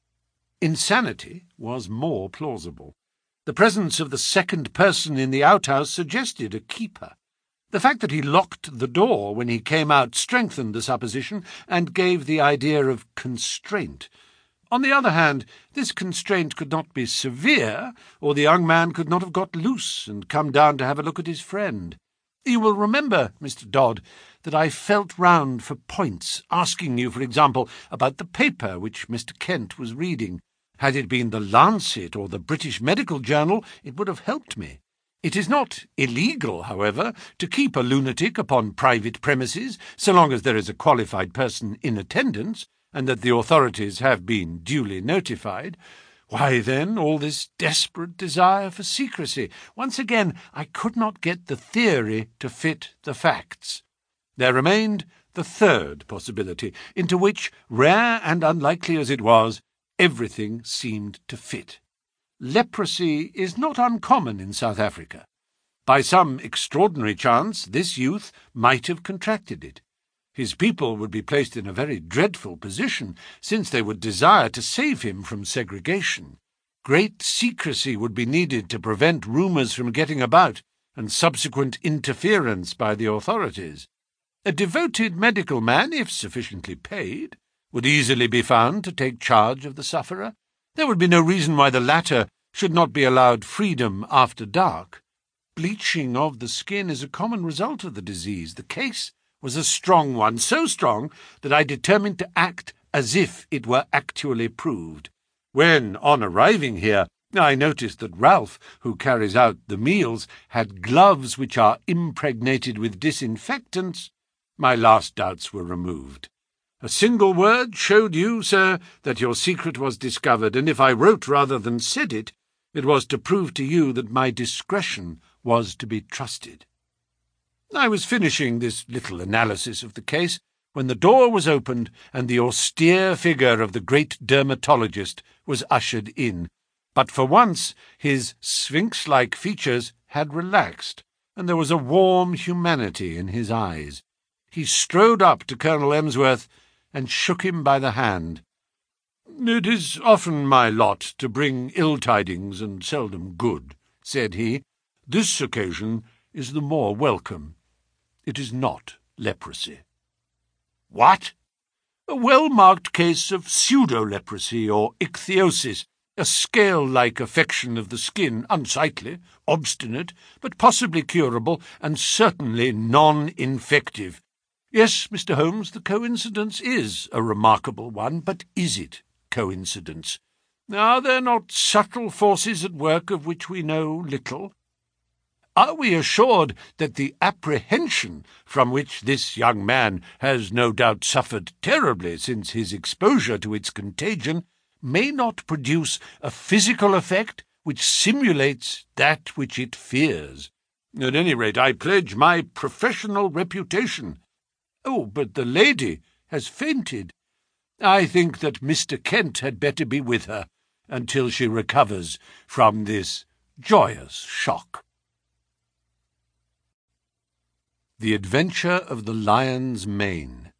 Insanity was more plausible. The presence of the second person in the outhouse suggested a keeper. The fact that he locked the door when he came out strengthened the supposition and gave the idea of constraint. On the other hand, this constraint could not be severe, or the young man could not have got loose and come down to have a look at his friend. You will remember, Mister Dodd, that I felt round for points, asking you, for example, about the paper which Mister Kent was reading. Had it been the Lancet or the British Medical Journal, it would have helped me. It is not illegal, however, to keep a lunatic upon private premises, so long as there is a qualified person in attendance, and that the authorities have been duly notified. Why, then, all this desperate desire for secrecy? Once again, I could not get the theory to fit the facts. There remained the third possibility, into which, rare and unlikely as it was, everything seemed to fit. Leprosy is not uncommon in South Africa. By some extraordinary chance, this youth might have contracted it. His people would be placed in a very dreadful position, since they would desire to save him from segregation. Great secrecy would be needed to prevent rumours from getting about, and subsequent interference by the authorities. A devoted medical man, if sufficiently paid, would easily be found to take charge of the sufferer. There would be no reason why the latter should not be allowed freedom after dark. Bleaching of the skin is a common result of the disease. The case was a strong one, so strong that I determined to act as if it were actually proved. When, on arriving here, I noticed that Ralph, who carries out the meals, had gloves which are impregnated with disinfectants, my last doubts were removed. A single word showed you, sir, that your secret was discovered, and if I wrote rather than said it, it was to prove to you that my discretion was to be trusted. I was finishing this little analysis of the case when the door was opened and the austere figure of the great dermatologist was ushered in. But for once his sphinx-like features had relaxed, and there was a warm humanity in his eyes. He strode up to Colonel Emsworth and shook him by the hand. "It is often my lot to bring ill tidings and seldom good," said he. "This occasion is the more welcome. It is not leprosy." "What?" "A well-marked case of pseudo-leprosy or ichthyosis, a scale-like affection of the skin, unsightly, obstinate, but possibly curable, and certainly non-infective. Yes, Mister Holmes, the coincidence is a remarkable one, but is it coincidence? Are there not subtle forces at work of which we know little? Are we assured that the apprehension from which this young man has no doubt suffered terribly since his exposure to its contagion may not produce a physical effect which simulates that which it fears? At any rate, I pledge my professional reputation. Oh, but the lady has fainted. I think that Mister Kent had better be with her until she recovers from this joyous shock." The Adventure of the Lion's Mane.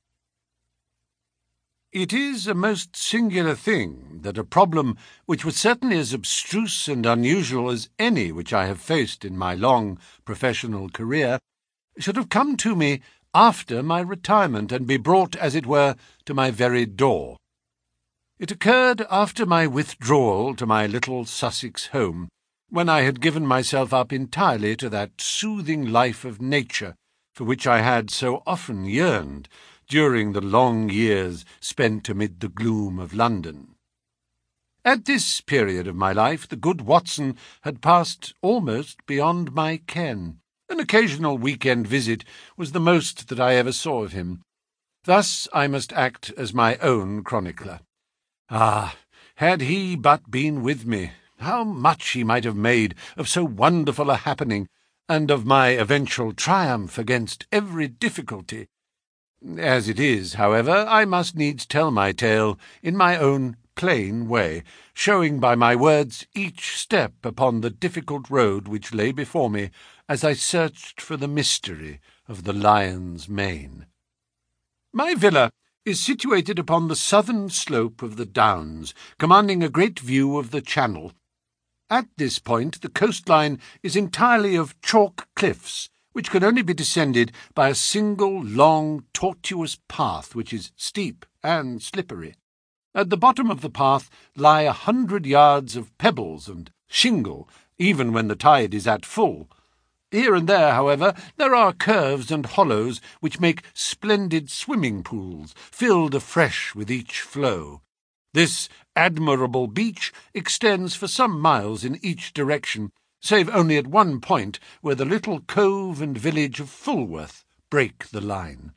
It is a most singular thing that a problem which was certainly as abstruse and unusual as any which I have faced in my long professional career should have come to me after my retirement and be brought, as it were, to my very door. It occurred after my withdrawal to my little Sussex home, when I had given myself up entirely to that soothing life of nature for which I had so often yearned during the long years spent amid the gloom of London. At this period of my life the good Watson had passed almost beyond my ken. An occasional week-end visit was the most that I ever saw of him. Thus I must act as my own chronicler. Ah, had he but been with me, how much he might have made of so wonderful a happening, and of my eventual triumph against every difficulty. As it is, however, I must needs tell my tale in my own plain way, showing by my words each step upon the difficult road which lay before me as I searched for the mystery of the lion's mane. My villa is situated upon the southern slope of the Downs, commanding a great view of the Channel. At this point the coastline is entirely of chalk cliffs, which can only be descended by a single long tortuous path which is steep and slippery. At the bottom of the path lie a hundred yards of pebbles and shingle, even when the tide is at full. Here and there, however, there are curves and hollows which make splendid swimming pools, filled afresh with each flow. This admirable beach extends for some miles in each direction, save only at one point where the little cove and village of Fulworth break the line.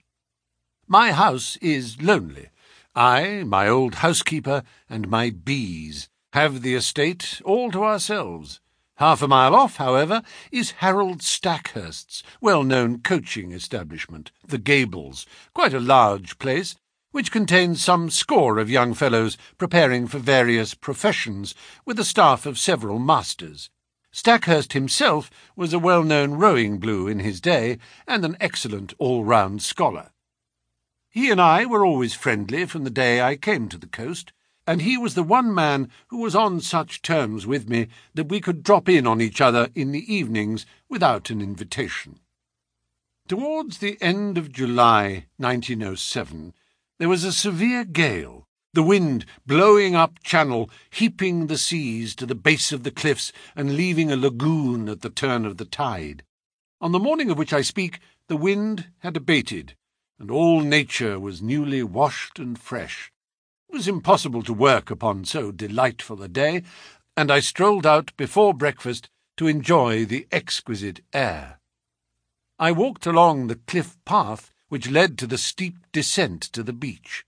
My house is lonely. I, my old housekeeper, and my bees have the estate all to ourselves. Half a mile off, however, is Harold Stackhurst's well-known coaching establishment, the Gables, quite a large place, which contains some score of young fellows preparing for various professions, with a staff of several masters. Stackhurst himself was a well-known rowing blue in his day, and an excellent all-round scholar. He and I were always friendly from the day I came to the coast, and he was the one man who was on such terms with me that we could drop in on each other in the evenings without an invitation. Towards the end of July nineteen oh seven, there was a severe gale, the wind blowing up channel, heaping the seas to the base of the cliffs and leaving a lagoon at the turn of the tide. On the morning of which I speak, the wind had abated, and all nature was newly washed and fresh. It was impossible to work upon so delightful a day, and I strolled out before breakfast to enjoy the exquisite air. I walked along the cliff path which led to the steep descent to the beach.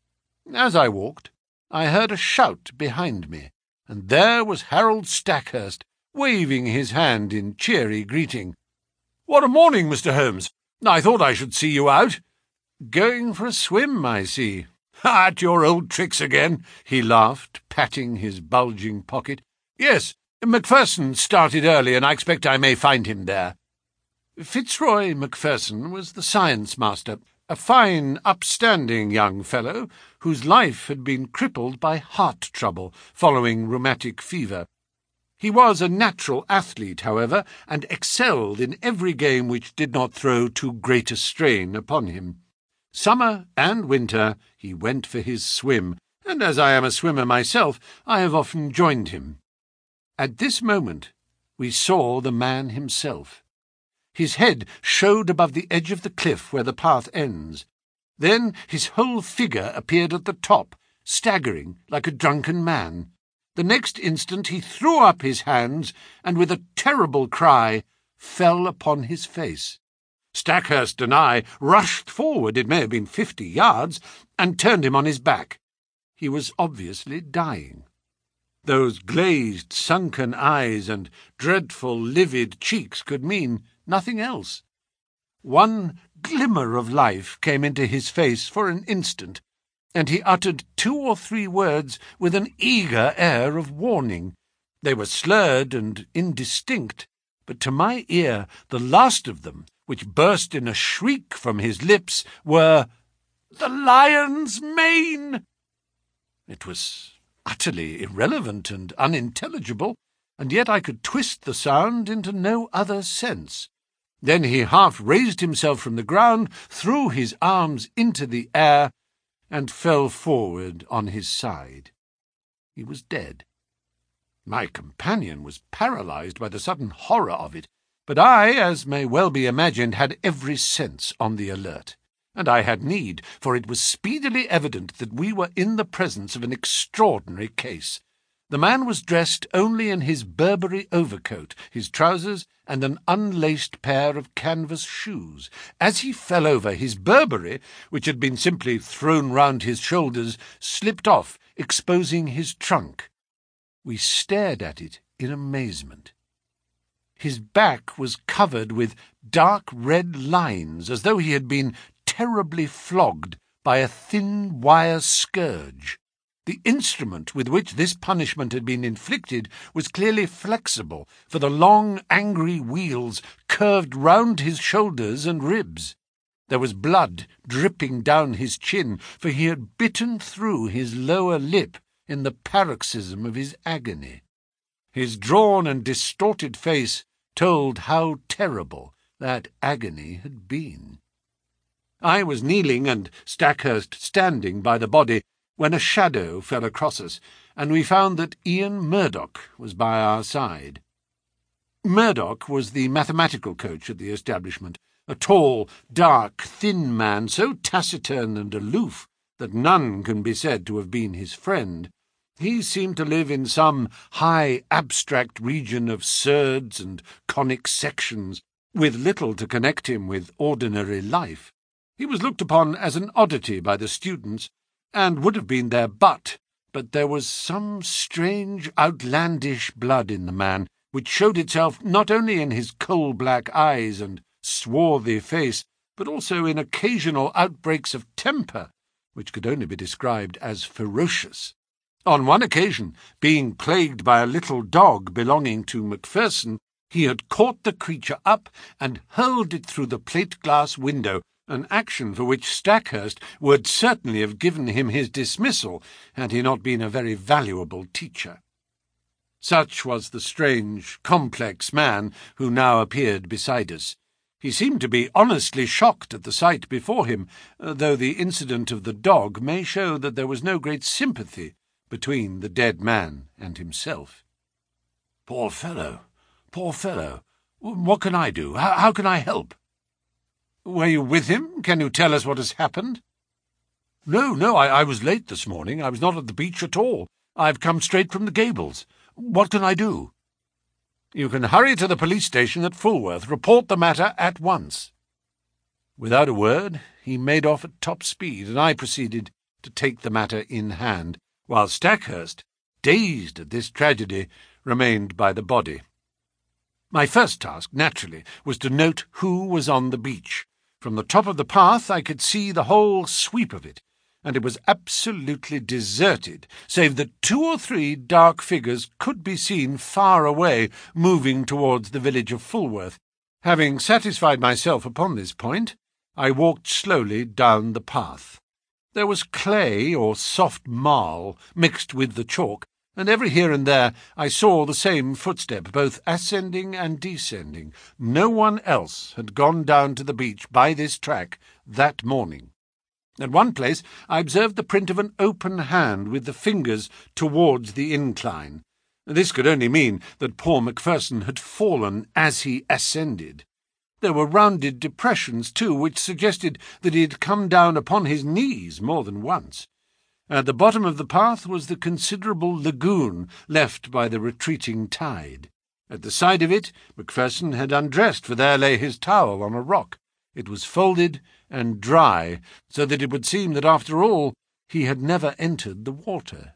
As I walked, I heard a shout behind me, and there was Harold Stackhurst, waving his hand in cheery greeting. "What a morning, Mister Holmes! I thought I should see you out." "Going for a swim, I see." "At your old tricks again," he laughed, patting his bulging pocket. "Yes, Macpherson started early, and I expect I may find him there." Fitzroy Macpherson was the science master, a fine, upstanding young fellow whose life had been crippled by heart trouble following rheumatic fever. He was a natural athlete, however, and excelled in every game which did not throw too great a strain upon him. Summer and winter he went for his swim, and as I am a swimmer myself, I have often joined him. At this moment we saw the man himself. His head showed above the edge of the cliff where the path ends. Then his whole figure appeared at the top, staggering like a drunken man. The next instant he threw up his hands, and with a terrible cry fell upon his face. Stackhurst and I rushed forward, it may have been fifty yards, and turned him on his back. He was obviously dying. Those glazed, sunken eyes and dreadful, livid cheeks could mean nothing else. One glimmer of life came into his face for an instant, and he uttered two or three words with an eager air of warning. They were slurred and indistinct, but to my ear the last of them, which burst in a shriek from his lips, were, "The lion's mane!" It was utterly irrelevant and unintelligible, and yet I could twist the sound into no other sense. Then he half raised himself from the ground, threw his arms into the air, and fell forward on his side. He was dead. My companion was paralyzed by the sudden horror of it, but I, as may well be imagined, had every sense on the alert. And I had need, for it was speedily evident that we were in the presence of an extraordinary case. The man was dressed only in his Burberry overcoat, his trousers, and an unlaced pair of canvas shoes. As he fell over, his Burberry, which had been simply thrown round his shoulders, slipped off, exposing his trunk. We stared at it in amazement. His back was covered with dark red lines, as though he had been terribly flogged by a thin wire scourge. The instrument with which this punishment had been inflicted was clearly flexible, for the long, angry wheels curved round his shoulders and ribs. There was blood dripping down his chin, for he had bitten through his lower lip in the paroxysm of his agony. His drawn and distorted face told how terrible that agony had been. I was kneeling and Stackhurst standing by the body when a shadow fell across us, and we found that Ian Murdoch was by our side. Murdoch was the mathematical coach at the establishment, a tall, dark, thin man, so taciturn and aloof that none can be said to have been his friend. He seemed to live in some high, abstract region of surds and conic sections, with little to connect him with ordinary life. He was looked upon as an oddity by the students, and would have been their butt, but there was some strange, outlandish blood in the man, which showed itself not only in his coal-black eyes and swarthy face, but also in occasional outbreaks of temper, which could only be described as ferocious. On one occasion, being plagued by a little dog belonging to Macpherson, he had caught the creature up and hurled it through the plate-glass window, an action for which Stackhurst would certainly have given him his dismissal had he not been a very valuable teacher. Such was the strange, complex man who now appeared beside us. He seemed to be honestly shocked at the sight before him, though the incident of the dog may show that there was no great sympathy between the dead man and himself. "Poor fellow, poor fellow. What can I do? How, how can I help?" "Were you with him? Can you tell us what has happened?" "No, no, I, I was late this morning. I was not at the beach at all. I've come straight from the Gables. What can I do?" "You can hurry to the police station at Fulworth. Report the matter at once." Without a word, he made off at top speed, and I proceeded to take the matter in hand, while Stackhurst, dazed at this tragedy, remained by the body. My first task, naturally, was to note who was on the beach. From the top of the path I could see the whole sweep of it, and it was absolutely deserted, save that two or three dark figures could be seen far away, moving towards the village of Fulworth. Having satisfied myself upon this point, I walked slowly down the path. There was clay or soft marl mixed with the chalk, and every here and there I saw the same footstep, both ascending and descending. No one else had gone down to the beach by this track that morning. At one place I observed the print of an open hand with the fingers towards the incline. This could only mean that poor Macpherson had fallen as he ascended. There were rounded depressions, too, which suggested that he had come down upon his knees more than once. At the bottom of the path was the considerable lagoon left by the retreating tide. At the side of it Macpherson had undressed, for there lay his towel on a rock. It was folded and dry, so that it would seem that after all he had never entered the water.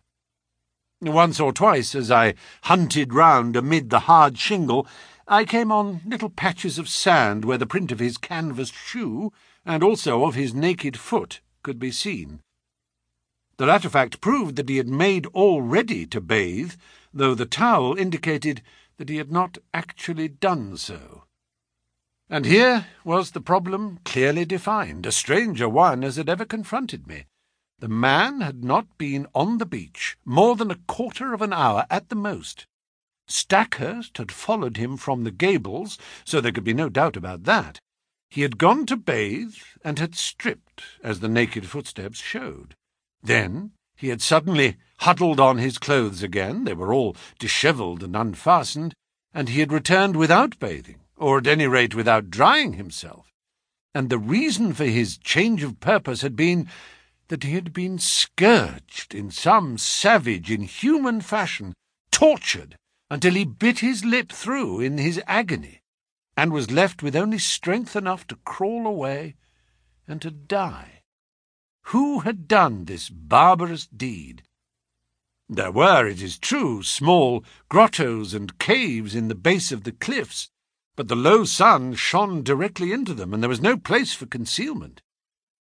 Once or twice, as I hunted round amid the hard shingle, I came on little patches of sand where the print of his canvas shoe, and also of his naked foot, could be seen. The latter fact proved that he had made all ready to bathe, though the towel indicated that he had not actually done so. And here was the problem clearly defined, a stranger one as had ever confronted me. The man had not been on the beach more than a quarter of an hour at the most. Stackhurst had followed him from the Gables, so there could be no doubt about that. He had gone to bathe and had stripped, as the naked footsteps showed. Then he had suddenly huddled on his clothes again, they were all dishevelled and unfastened, and he had returned without bathing, or at any rate without drying himself. And the reason for his change of purpose had been that he had been scourged in some savage, inhuman fashion, tortured until he bit his lip through in his agony, and was left with only strength enough to crawl away and to die. Who had done this barbarous deed? There were, it is true, small grottos and caves in the base of the cliffs, but the low sun shone directly into them, and there was no place for concealment.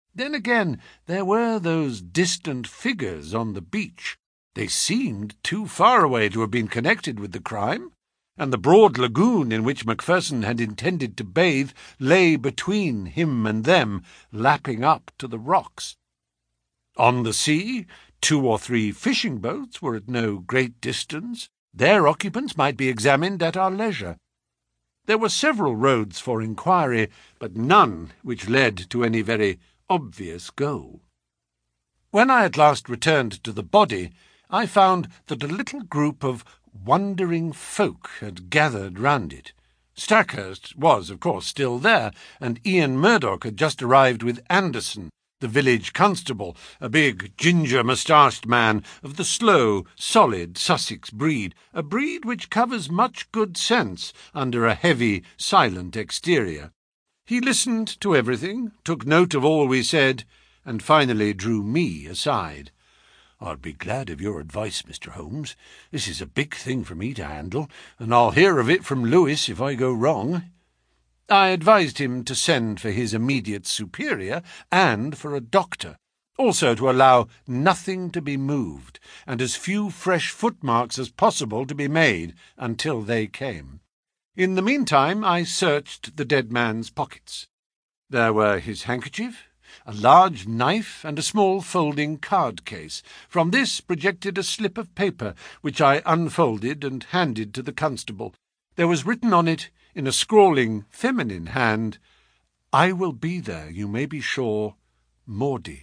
Then again, there were those distant figures on the beach. They seemed too far away to have been connected with the crime, and the broad lagoon in which Macpherson had intended to bathe lay between him and them, lapping up to the rocks. On the sea, two or three fishing boats were at no great distance. Their occupants might be examined at our leisure. There were several roads for inquiry, but none which led to any very obvious goal. When I at last returned to the body, I found that a little group of wondering folk had gathered round it. Stackhurst was, of course, still there, and Ian Murdoch had just arrived with Anderson, the village constable, a big, ginger-moustached man of the slow, solid Sussex breed, a breed which covers much good sense under a heavy, silent exterior. He listened to everything, took note of all we said, and finally drew me aside. "I'd be glad of your advice, Mister Holmes. This is a big thing for me to handle, and I'll hear of it from Lewis if I go wrong." I advised him to send for his immediate superior and for a doctor, also to allow nothing to be moved, and as few fresh footmarks as possible to be made until they came. In the meantime I searched the dead man's pockets. There were his handkerchief, a large knife, and a small folding card-case. From this projected a slip of paper, which I unfolded and handed to the constable. There was written on it, in a scrawling, feminine hand, "I will be there, you may be sure, Maudie."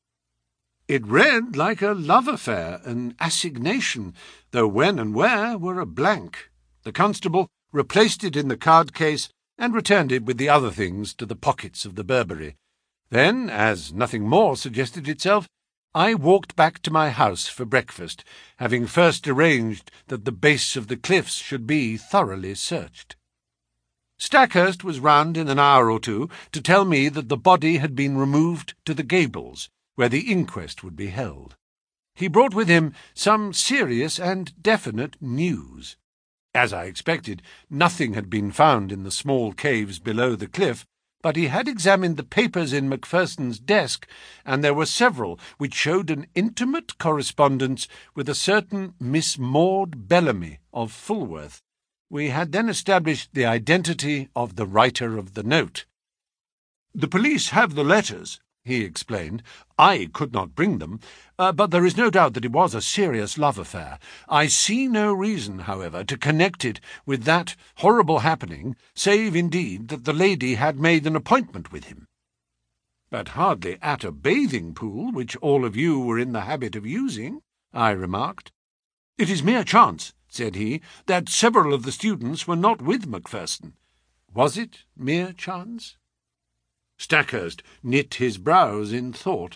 It read like a love affair, an assignation, though when and where were a blank. The constable replaced it in the card-case and returned it with the other things to the pockets of the Burberry. Then, as nothing more suggested itself, I walked back to my house for breakfast, having first arranged that the base of the cliffs should be thoroughly searched. Stackhurst was round in an hour or two to tell me that the body had been removed to the Gables, where the inquest would be held. He brought with him some serious and definite news. As I expected, nothing had been found in the small caves below the cliff, but he had examined the papers in Macpherson's desk, and there were several which showed an intimate correspondence with a certain Miss Maud Bellamy of Fulworth. We had then established the identity of the writer of the note. "The police have the letters," he explained. "I could not bring them, uh, but there is no doubt that it was a serious love affair. I see no reason, however, to connect it with that horrible happening, save, indeed, that the lady had made an appointment with him." "But hardly at a bathing pool, which all of you were in the habit of using," I remarked. "It is mere chance," said he, "that several of the students were not with Macpherson." Was it mere chance? Stackhurst knit his brows in thought.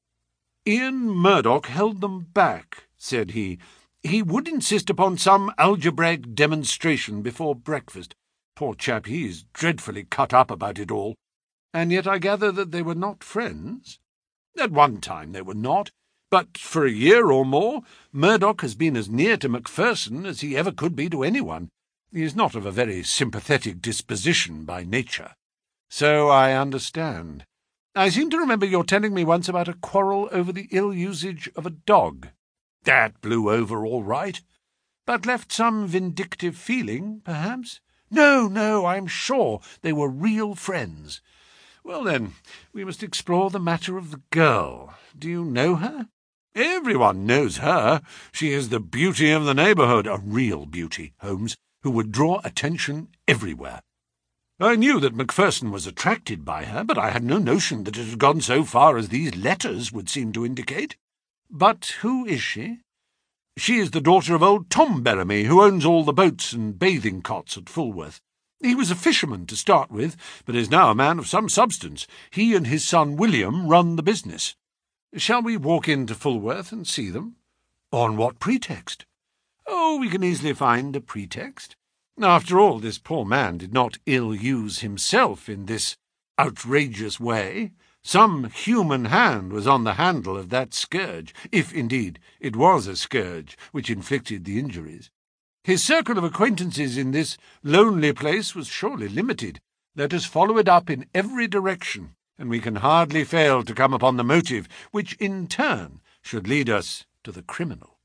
"Ian Murdoch held them back," said he. "He would insist upon some algebraic demonstration before breakfast. Poor chap, he is dreadfully cut up about it all. And yet I gather that they were not friends?" "At one time they were not, but for a year or more Murdoch has been as near to Macpherson as he ever could be to anyone. He is not of a very sympathetic disposition by nature." "So I understand. I seem to remember your telling me once about a quarrel over the ill-usage of a dog. That blew over all right, but left some vindictive feeling, perhaps?" "No, no, I am sure they were real friends." "Well, then, we must explore the matter of the girl. Do you know her?" "Everyone knows her. She is the beauty of the neighbourhood, a real beauty, Holmes, who would draw attention everywhere. I knew that Macpherson was attracted by her, but I had no notion that it had gone so far as these letters would seem to indicate." "But who is she?" "She is the daughter of old Tom Bellamy, who owns all the boats and bathing cots at Fulworth. He was a fisherman to start with, but is now a man of some substance. He and his son William run the business." "Shall we walk into Fulworth and see them?" "On what pretext?" "Oh, we can easily find a pretext. After all, this poor man did not ill-use himself in this outrageous way. Some human hand was on the handle of that scourge, if, indeed, it was a scourge which inflicted the injuries. His circle of acquaintances in this lonely place was surely limited. Let us follow it up in every direction. and we can hardly fail to come upon the motive, which in turn should lead us to the criminal.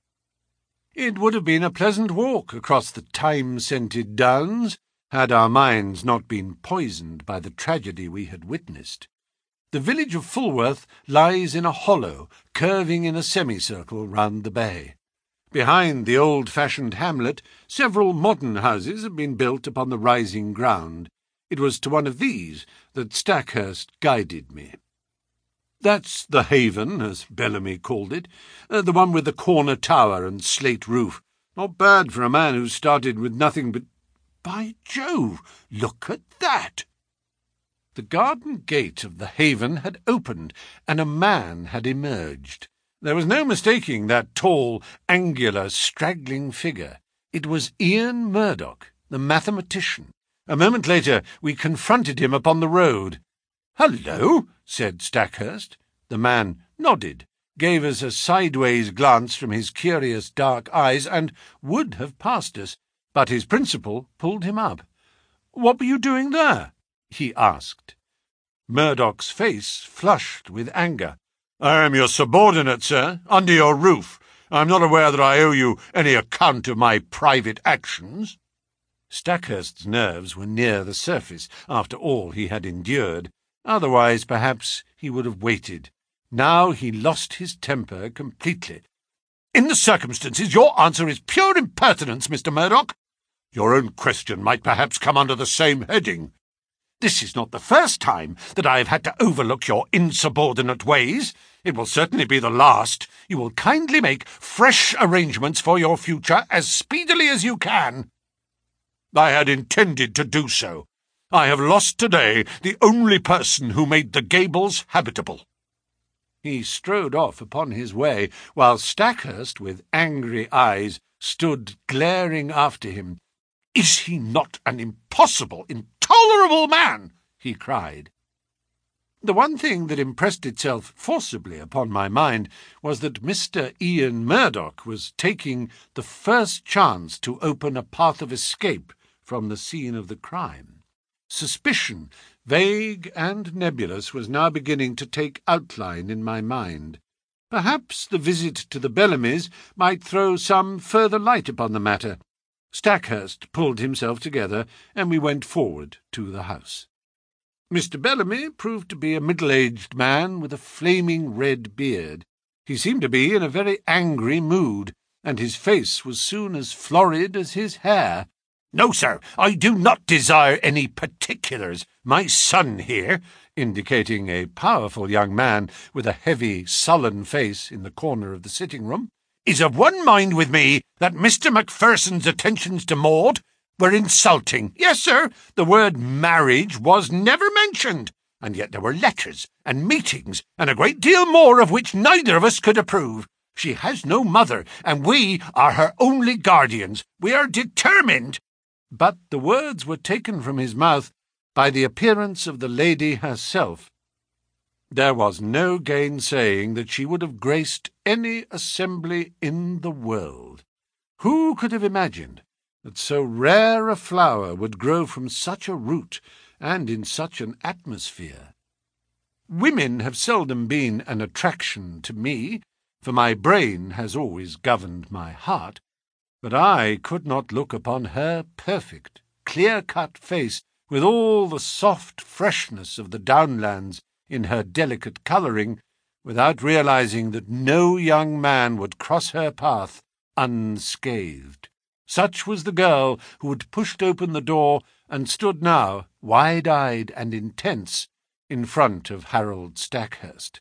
It would have been a pleasant walk across the thyme-scented downs, had our minds not been poisoned by the tragedy we had witnessed. The village of Fulworth lies in a hollow, curving in a semicircle round the bay. Behind the old-fashioned hamlet, several modern houses have been built upon the rising ground. It was to one of these that Stackhurst guided me. "That's the Haven, as Bellamy called it, uh, the one with the corner tower and slate roof. Not bad for a man who started with nothing but... By Jove, look at that!" The garden gate of the Haven had opened, and a man had emerged. There was no mistaking that tall, angular, straggling figure. It was Ian Murdoch, the mathematician. A moment later we confronted him upon the road. "Hullo," said Stackhurst. The man nodded, gave us a sideways glance from his curious dark eyes, and would have passed us, but his principal pulled him up. "What were you doing there?" he asked. Murdoch's face flushed with anger. "I am your subordinate, sir, under your roof. I am not aware that I owe you any account of my private actions." Stackhurst's nerves were near the surface after all he had endured. Otherwise, perhaps, he would have waited. Now he lost his temper completely. "In the circumstances, your answer is pure impertinence, Mister Murdoch. Your own question might perhaps come under the same heading. This is not the first time that I have had to overlook your insubordinate ways. It will certainly be the last. You will kindly make fresh arrangements for your future as speedily as you can." "I had intended to do so. I have lost today the only person who made the Gables habitable." He strode off upon his way, while Stackhurst, with angry eyes, stood glaring after him. "Is he not an impossible, intolerable man?" he cried. The one thing that impressed itself forcibly upon my mind was that Mister Ian Murdoch was taking the first chance to open a path of escape from the scene of the crime. Suspicion, vague and nebulous, was now beginning to take outline in my mind. Perhaps the visit to the Bellamys might throw some further light upon the matter. Stackhurst pulled himself together, and we went forward to the house. Mister Bellamy proved to be a middle-aged man with a flaming red beard. He seemed to be in a very angry mood, and his face was soon as florid as his hair. "No, sir, I do not desire any particulars. My son here," indicating a powerful young man with a heavy, sullen face in the corner of the sitting-room, "is of one mind with me that Mister Macpherson's attentions to Maud were insulting. Yes, sir, the word marriage was never mentioned, and yet there were letters and meetings, and a great deal more of which neither of us could approve. She has no mother, and we are her only guardians. We are determined—" But the words were taken from his mouth by the appearance of the lady herself. There was no gainsaying that she would have graced any assembly in the world. Who could have imagined that so rare a flower would grow from such a root and in such an atmosphere? Women have seldom been an attraction to me, for my brain has always governed my heart, but I could not look upon her perfect, clear-cut face, with all the soft freshness of the downlands in her delicate colouring, without realizing that no young man would cross her path unscathed. Such was the girl who had pushed open the door and stood now, wide-eyed and intense, in front of Harold Stackhurst.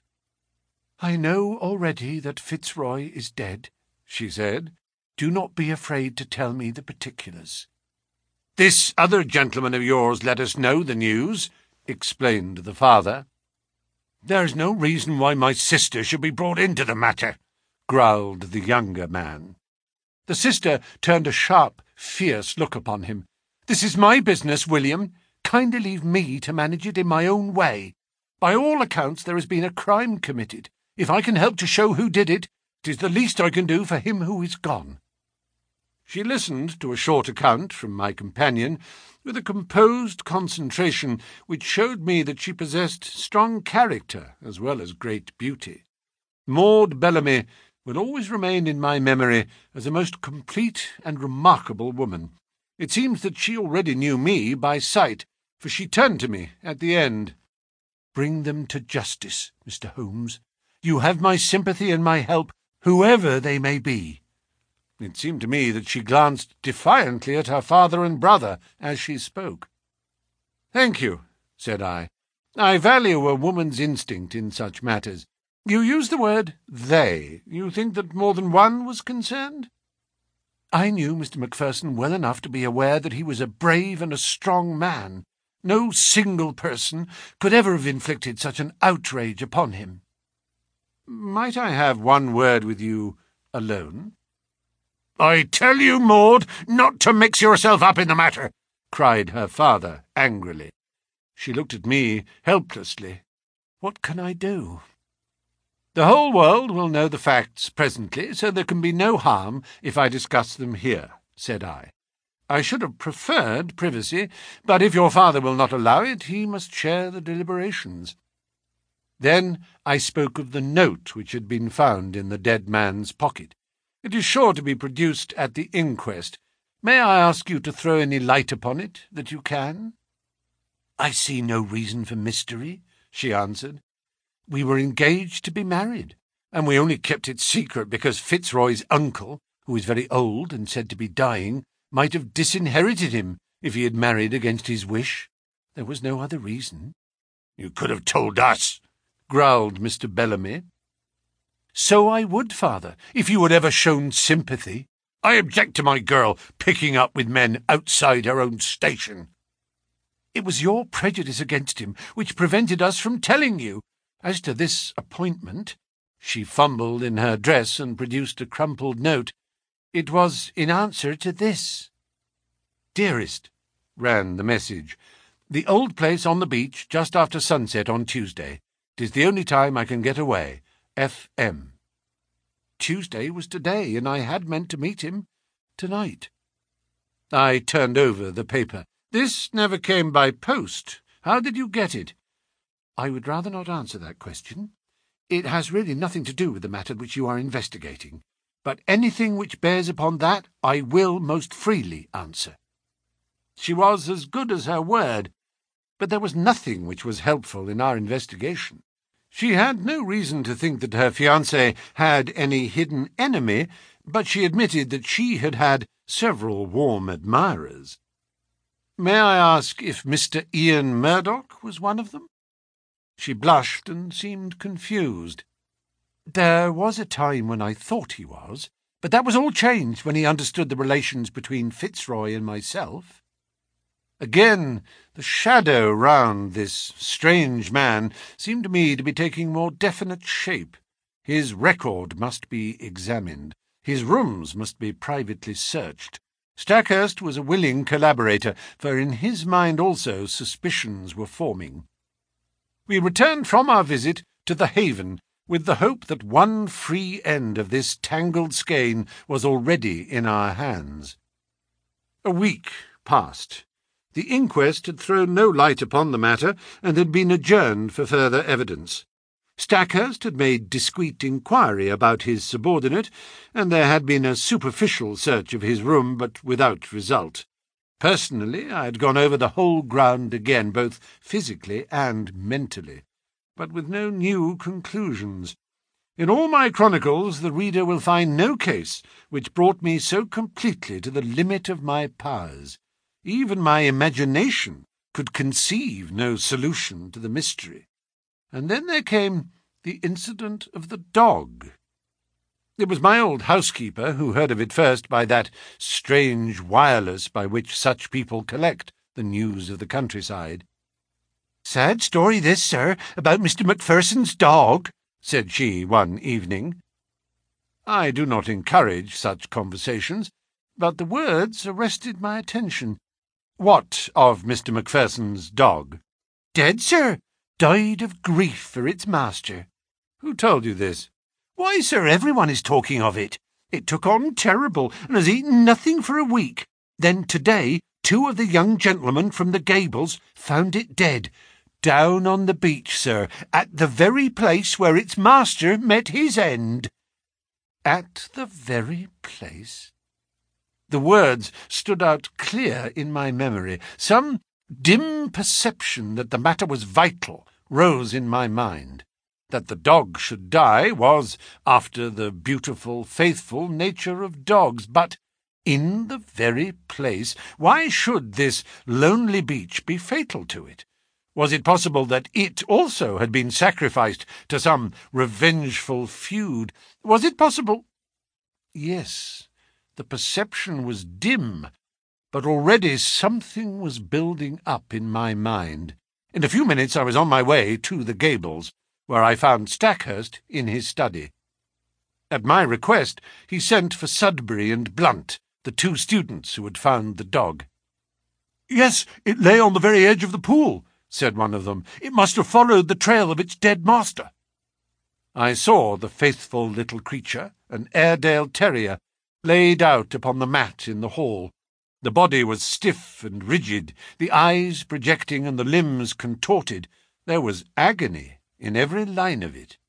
"I know already that Fitzroy is dead," she said. "Do not be afraid to tell me the particulars." "This other gentleman of yours let us know the news," explained the father. "There's no reason why my sister should be brought into the matter," growled the younger man. The sister turned a sharp, fierce look upon him. "This is my business, William. Kindly leave me to manage it in my own way. By all accounts there has been a crime committed. If I can help to show who did it, it is the least I can do for him who is gone." She listened to a short account from my companion with a composed concentration which showed me that she possessed strong character as well as great beauty. Maud Bellamy will always remain in my memory as a most complete and remarkable woman. It seems that she already knew me by sight, for she turned to me at the end. "Bring them to justice, Mister Holmes. You have my sympathy and my help, whoever they may be." It seemed to me that she glanced defiantly at her father and brother as she spoke. "Thank you," said I. "I value a woman's instinct in such matters. You use the word they. You think that more than one was concerned?" "I knew Mister Macpherson well enough to be aware that he was a brave and a strong man. No single person could ever have inflicted such an outrage upon him." "Might I have one word with you alone?" "I tell you, Maud, not to mix yourself up in the matter," cried her father angrily. She looked at me helplessly. "What can I do?" "The whole world will know the facts presently, so there can be no harm if I discuss them here," said I. "I should have preferred privacy, but if your father will not allow it, he must share the deliberations." Then I spoke of the note which had been found in the dead man's pocket. "It is sure to be produced at the inquest. May I ask you to throw any light upon it that you can?" "I see no reason for mystery," she answered. "We were engaged to be married, and we only kept it secret because Fitzroy's uncle, who is very old and said to be dying, might have disinherited him if he had married against his wish. There was no other reason." "You could have told us," growled Mister Bellamy. "So I would, father, if you had ever shown sympathy. I object to my girl picking up with men outside her own station." "It was your prejudice against him which prevented us from telling you. As to this appointment," she fumbled in her dress and produced a crumpled note, "it was in answer to this." "Dearest," ran the message, "the old place on the beach just after sunset on Tuesday. 'Tis the only time I can get away. F M Tuesday was today, and I had meant to meet him tonight. I turned over the paper. "This never came by post. How did you get it?" "I would rather not answer that question. It has really nothing to do with the matter which you are investigating. But anything which bears upon that I will most freely answer." She was as good as her word, but there was nothing which was helpful in our investigation. She had no reason to think that her fiancé had any hidden enemy, but she admitted that she had had several warm admirers. "May I ask if Mister Ian Murdoch was one of them?" She blushed and seemed confused. "There was a time when I thought he was, but that was all changed when he understood the relations between Fitzroy and myself." Again, the shadow round this strange man seemed to me to be taking more definite shape. His record must be examined. His rooms must be privately searched. Stackhurst was a willing collaborator, for in his mind also suspicions were forming. We returned from our visit to the Haven with the hope that one free end of this tangled skein was already in our hands. A week passed. The inquest had thrown no light upon the matter, and had been adjourned for further evidence. Stackhurst had made discreet inquiry about his subordinate, and there had been a superficial search of his room, but without result. Personally, I had gone over the whole ground again, both physically and mentally, but with no new conclusions. In all my chronicles the reader will find no case which brought me so completely to the limit of my powers. Even my imagination could conceive no solution to the mystery. And then there came the incident of the dog. It was my old housekeeper who heard of it first by that strange wireless by which such people collect the news of the countryside. "Sad story this, sir, about Mister Macpherson's dog," said she one evening. I do not encourage such conversations, but the words arrested my attention. "What of Mister Macpherson's dog?" "Dead, sir. Died of grief for its master." "Who told you this?" "Why, sir, everyone is talking of it. It took on terrible, and has eaten nothing for a week. Then today, two of the young gentlemen from the Gables found it dead, down on the beach, sir, at the very place where its master met his end." "At the very place?" The words stood out clear in my memory. Some dim perception that the matter was vital rose in my mind. That the dog should die was, after the beautiful, faithful nature of dogs, but in the very place, why should this lonely beach be fatal to it? Was it possible that it also had been sacrificed to some revengeful feud? Was it possible? Yes, the perception was dim, but already something was building up in my mind. In a few minutes I was on my way to the Gables, where I found Stackhurst in his study. At my request, he sent for Sudbury and Blunt, the two students who had found the dog. "Yes, it lay on the very edge of the pool," said one of them. "It must have followed the trail of its dead master." I saw the faithful little creature, an Airedale terrier, laid out upon the mat in the hall. The body was stiff and rigid, the eyes projecting and the limbs contorted. There was agony in every line of it.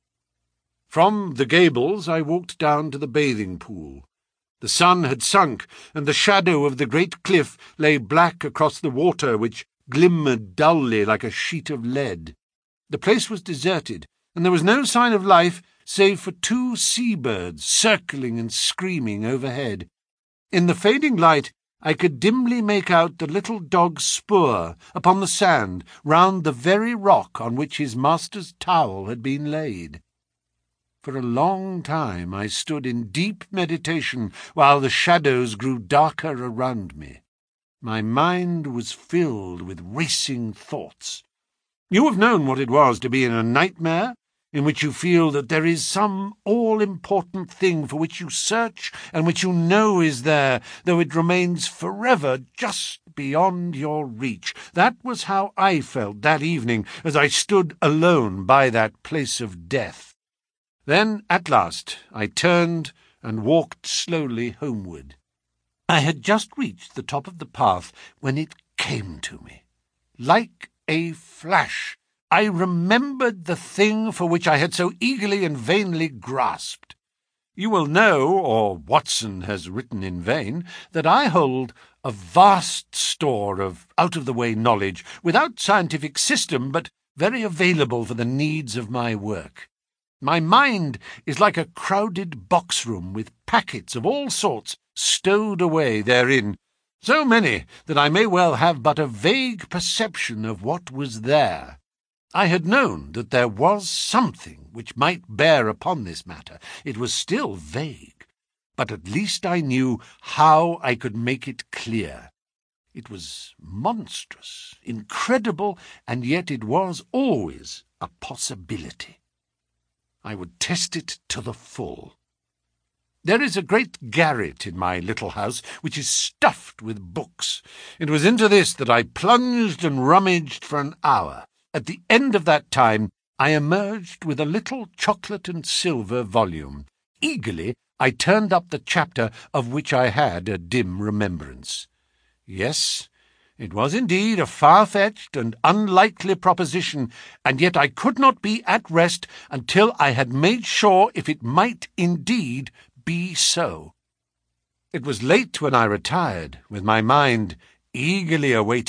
From the Gables I walked down to the bathing pool. The sun had sunk, and the shadow of the great cliff lay black across the water, which glimmered dully like a sheet of lead. The place was deserted, and there was no sign of life save for two sea-birds circling and screaming overhead. In the fading light I could dimly make out the little dog's spoor upon the sand round the very rock on which his master's towel had been laid. For a long time I stood in deep meditation while the shadows grew darker around me. My mind was filled with racing thoughts. You have known what it was to be in a nightmare, in which you feel that there is some all-important thing for which you search and which you know is there, though it remains forever just beyond your reach. That was how I felt that evening as I stood alone by that place of death. Then, at last, I turned and walked slowly homeward. I had just reached the top of the path when it came to me. Like a flash, I remembered the thing for which I had so eagerly and vainly grasped. You will know, or Watson has written in vain, that I hold a vast store of out-of-the-way knowledge, without scientific system, but very available for the needs of my work. My mind is like a crowded box-room with packets of all sorts stowed away therein, so many that I may well have but a vague perception of what was there. I had known that there was something which might bear upon this matter. It was still vague, but at least I knew how I could make it clear. It was monstrous, incredible, and yet it was always a possibility. I would test it to the full. There is a great garret in my little house which is stuffed with books. It was into this that I plunged and rummaged for an hour. At the end of that time I emerged with a little chocolate and silver volume. Eagerly I turned up the chapter of which I had a dim remembrance. Yes, it was indeed a far-fetched and unlikely proposition, and yet I could not be at rest until I had made sure if it might indeed be so. It was late when I retired, with my mind eagerly awaiting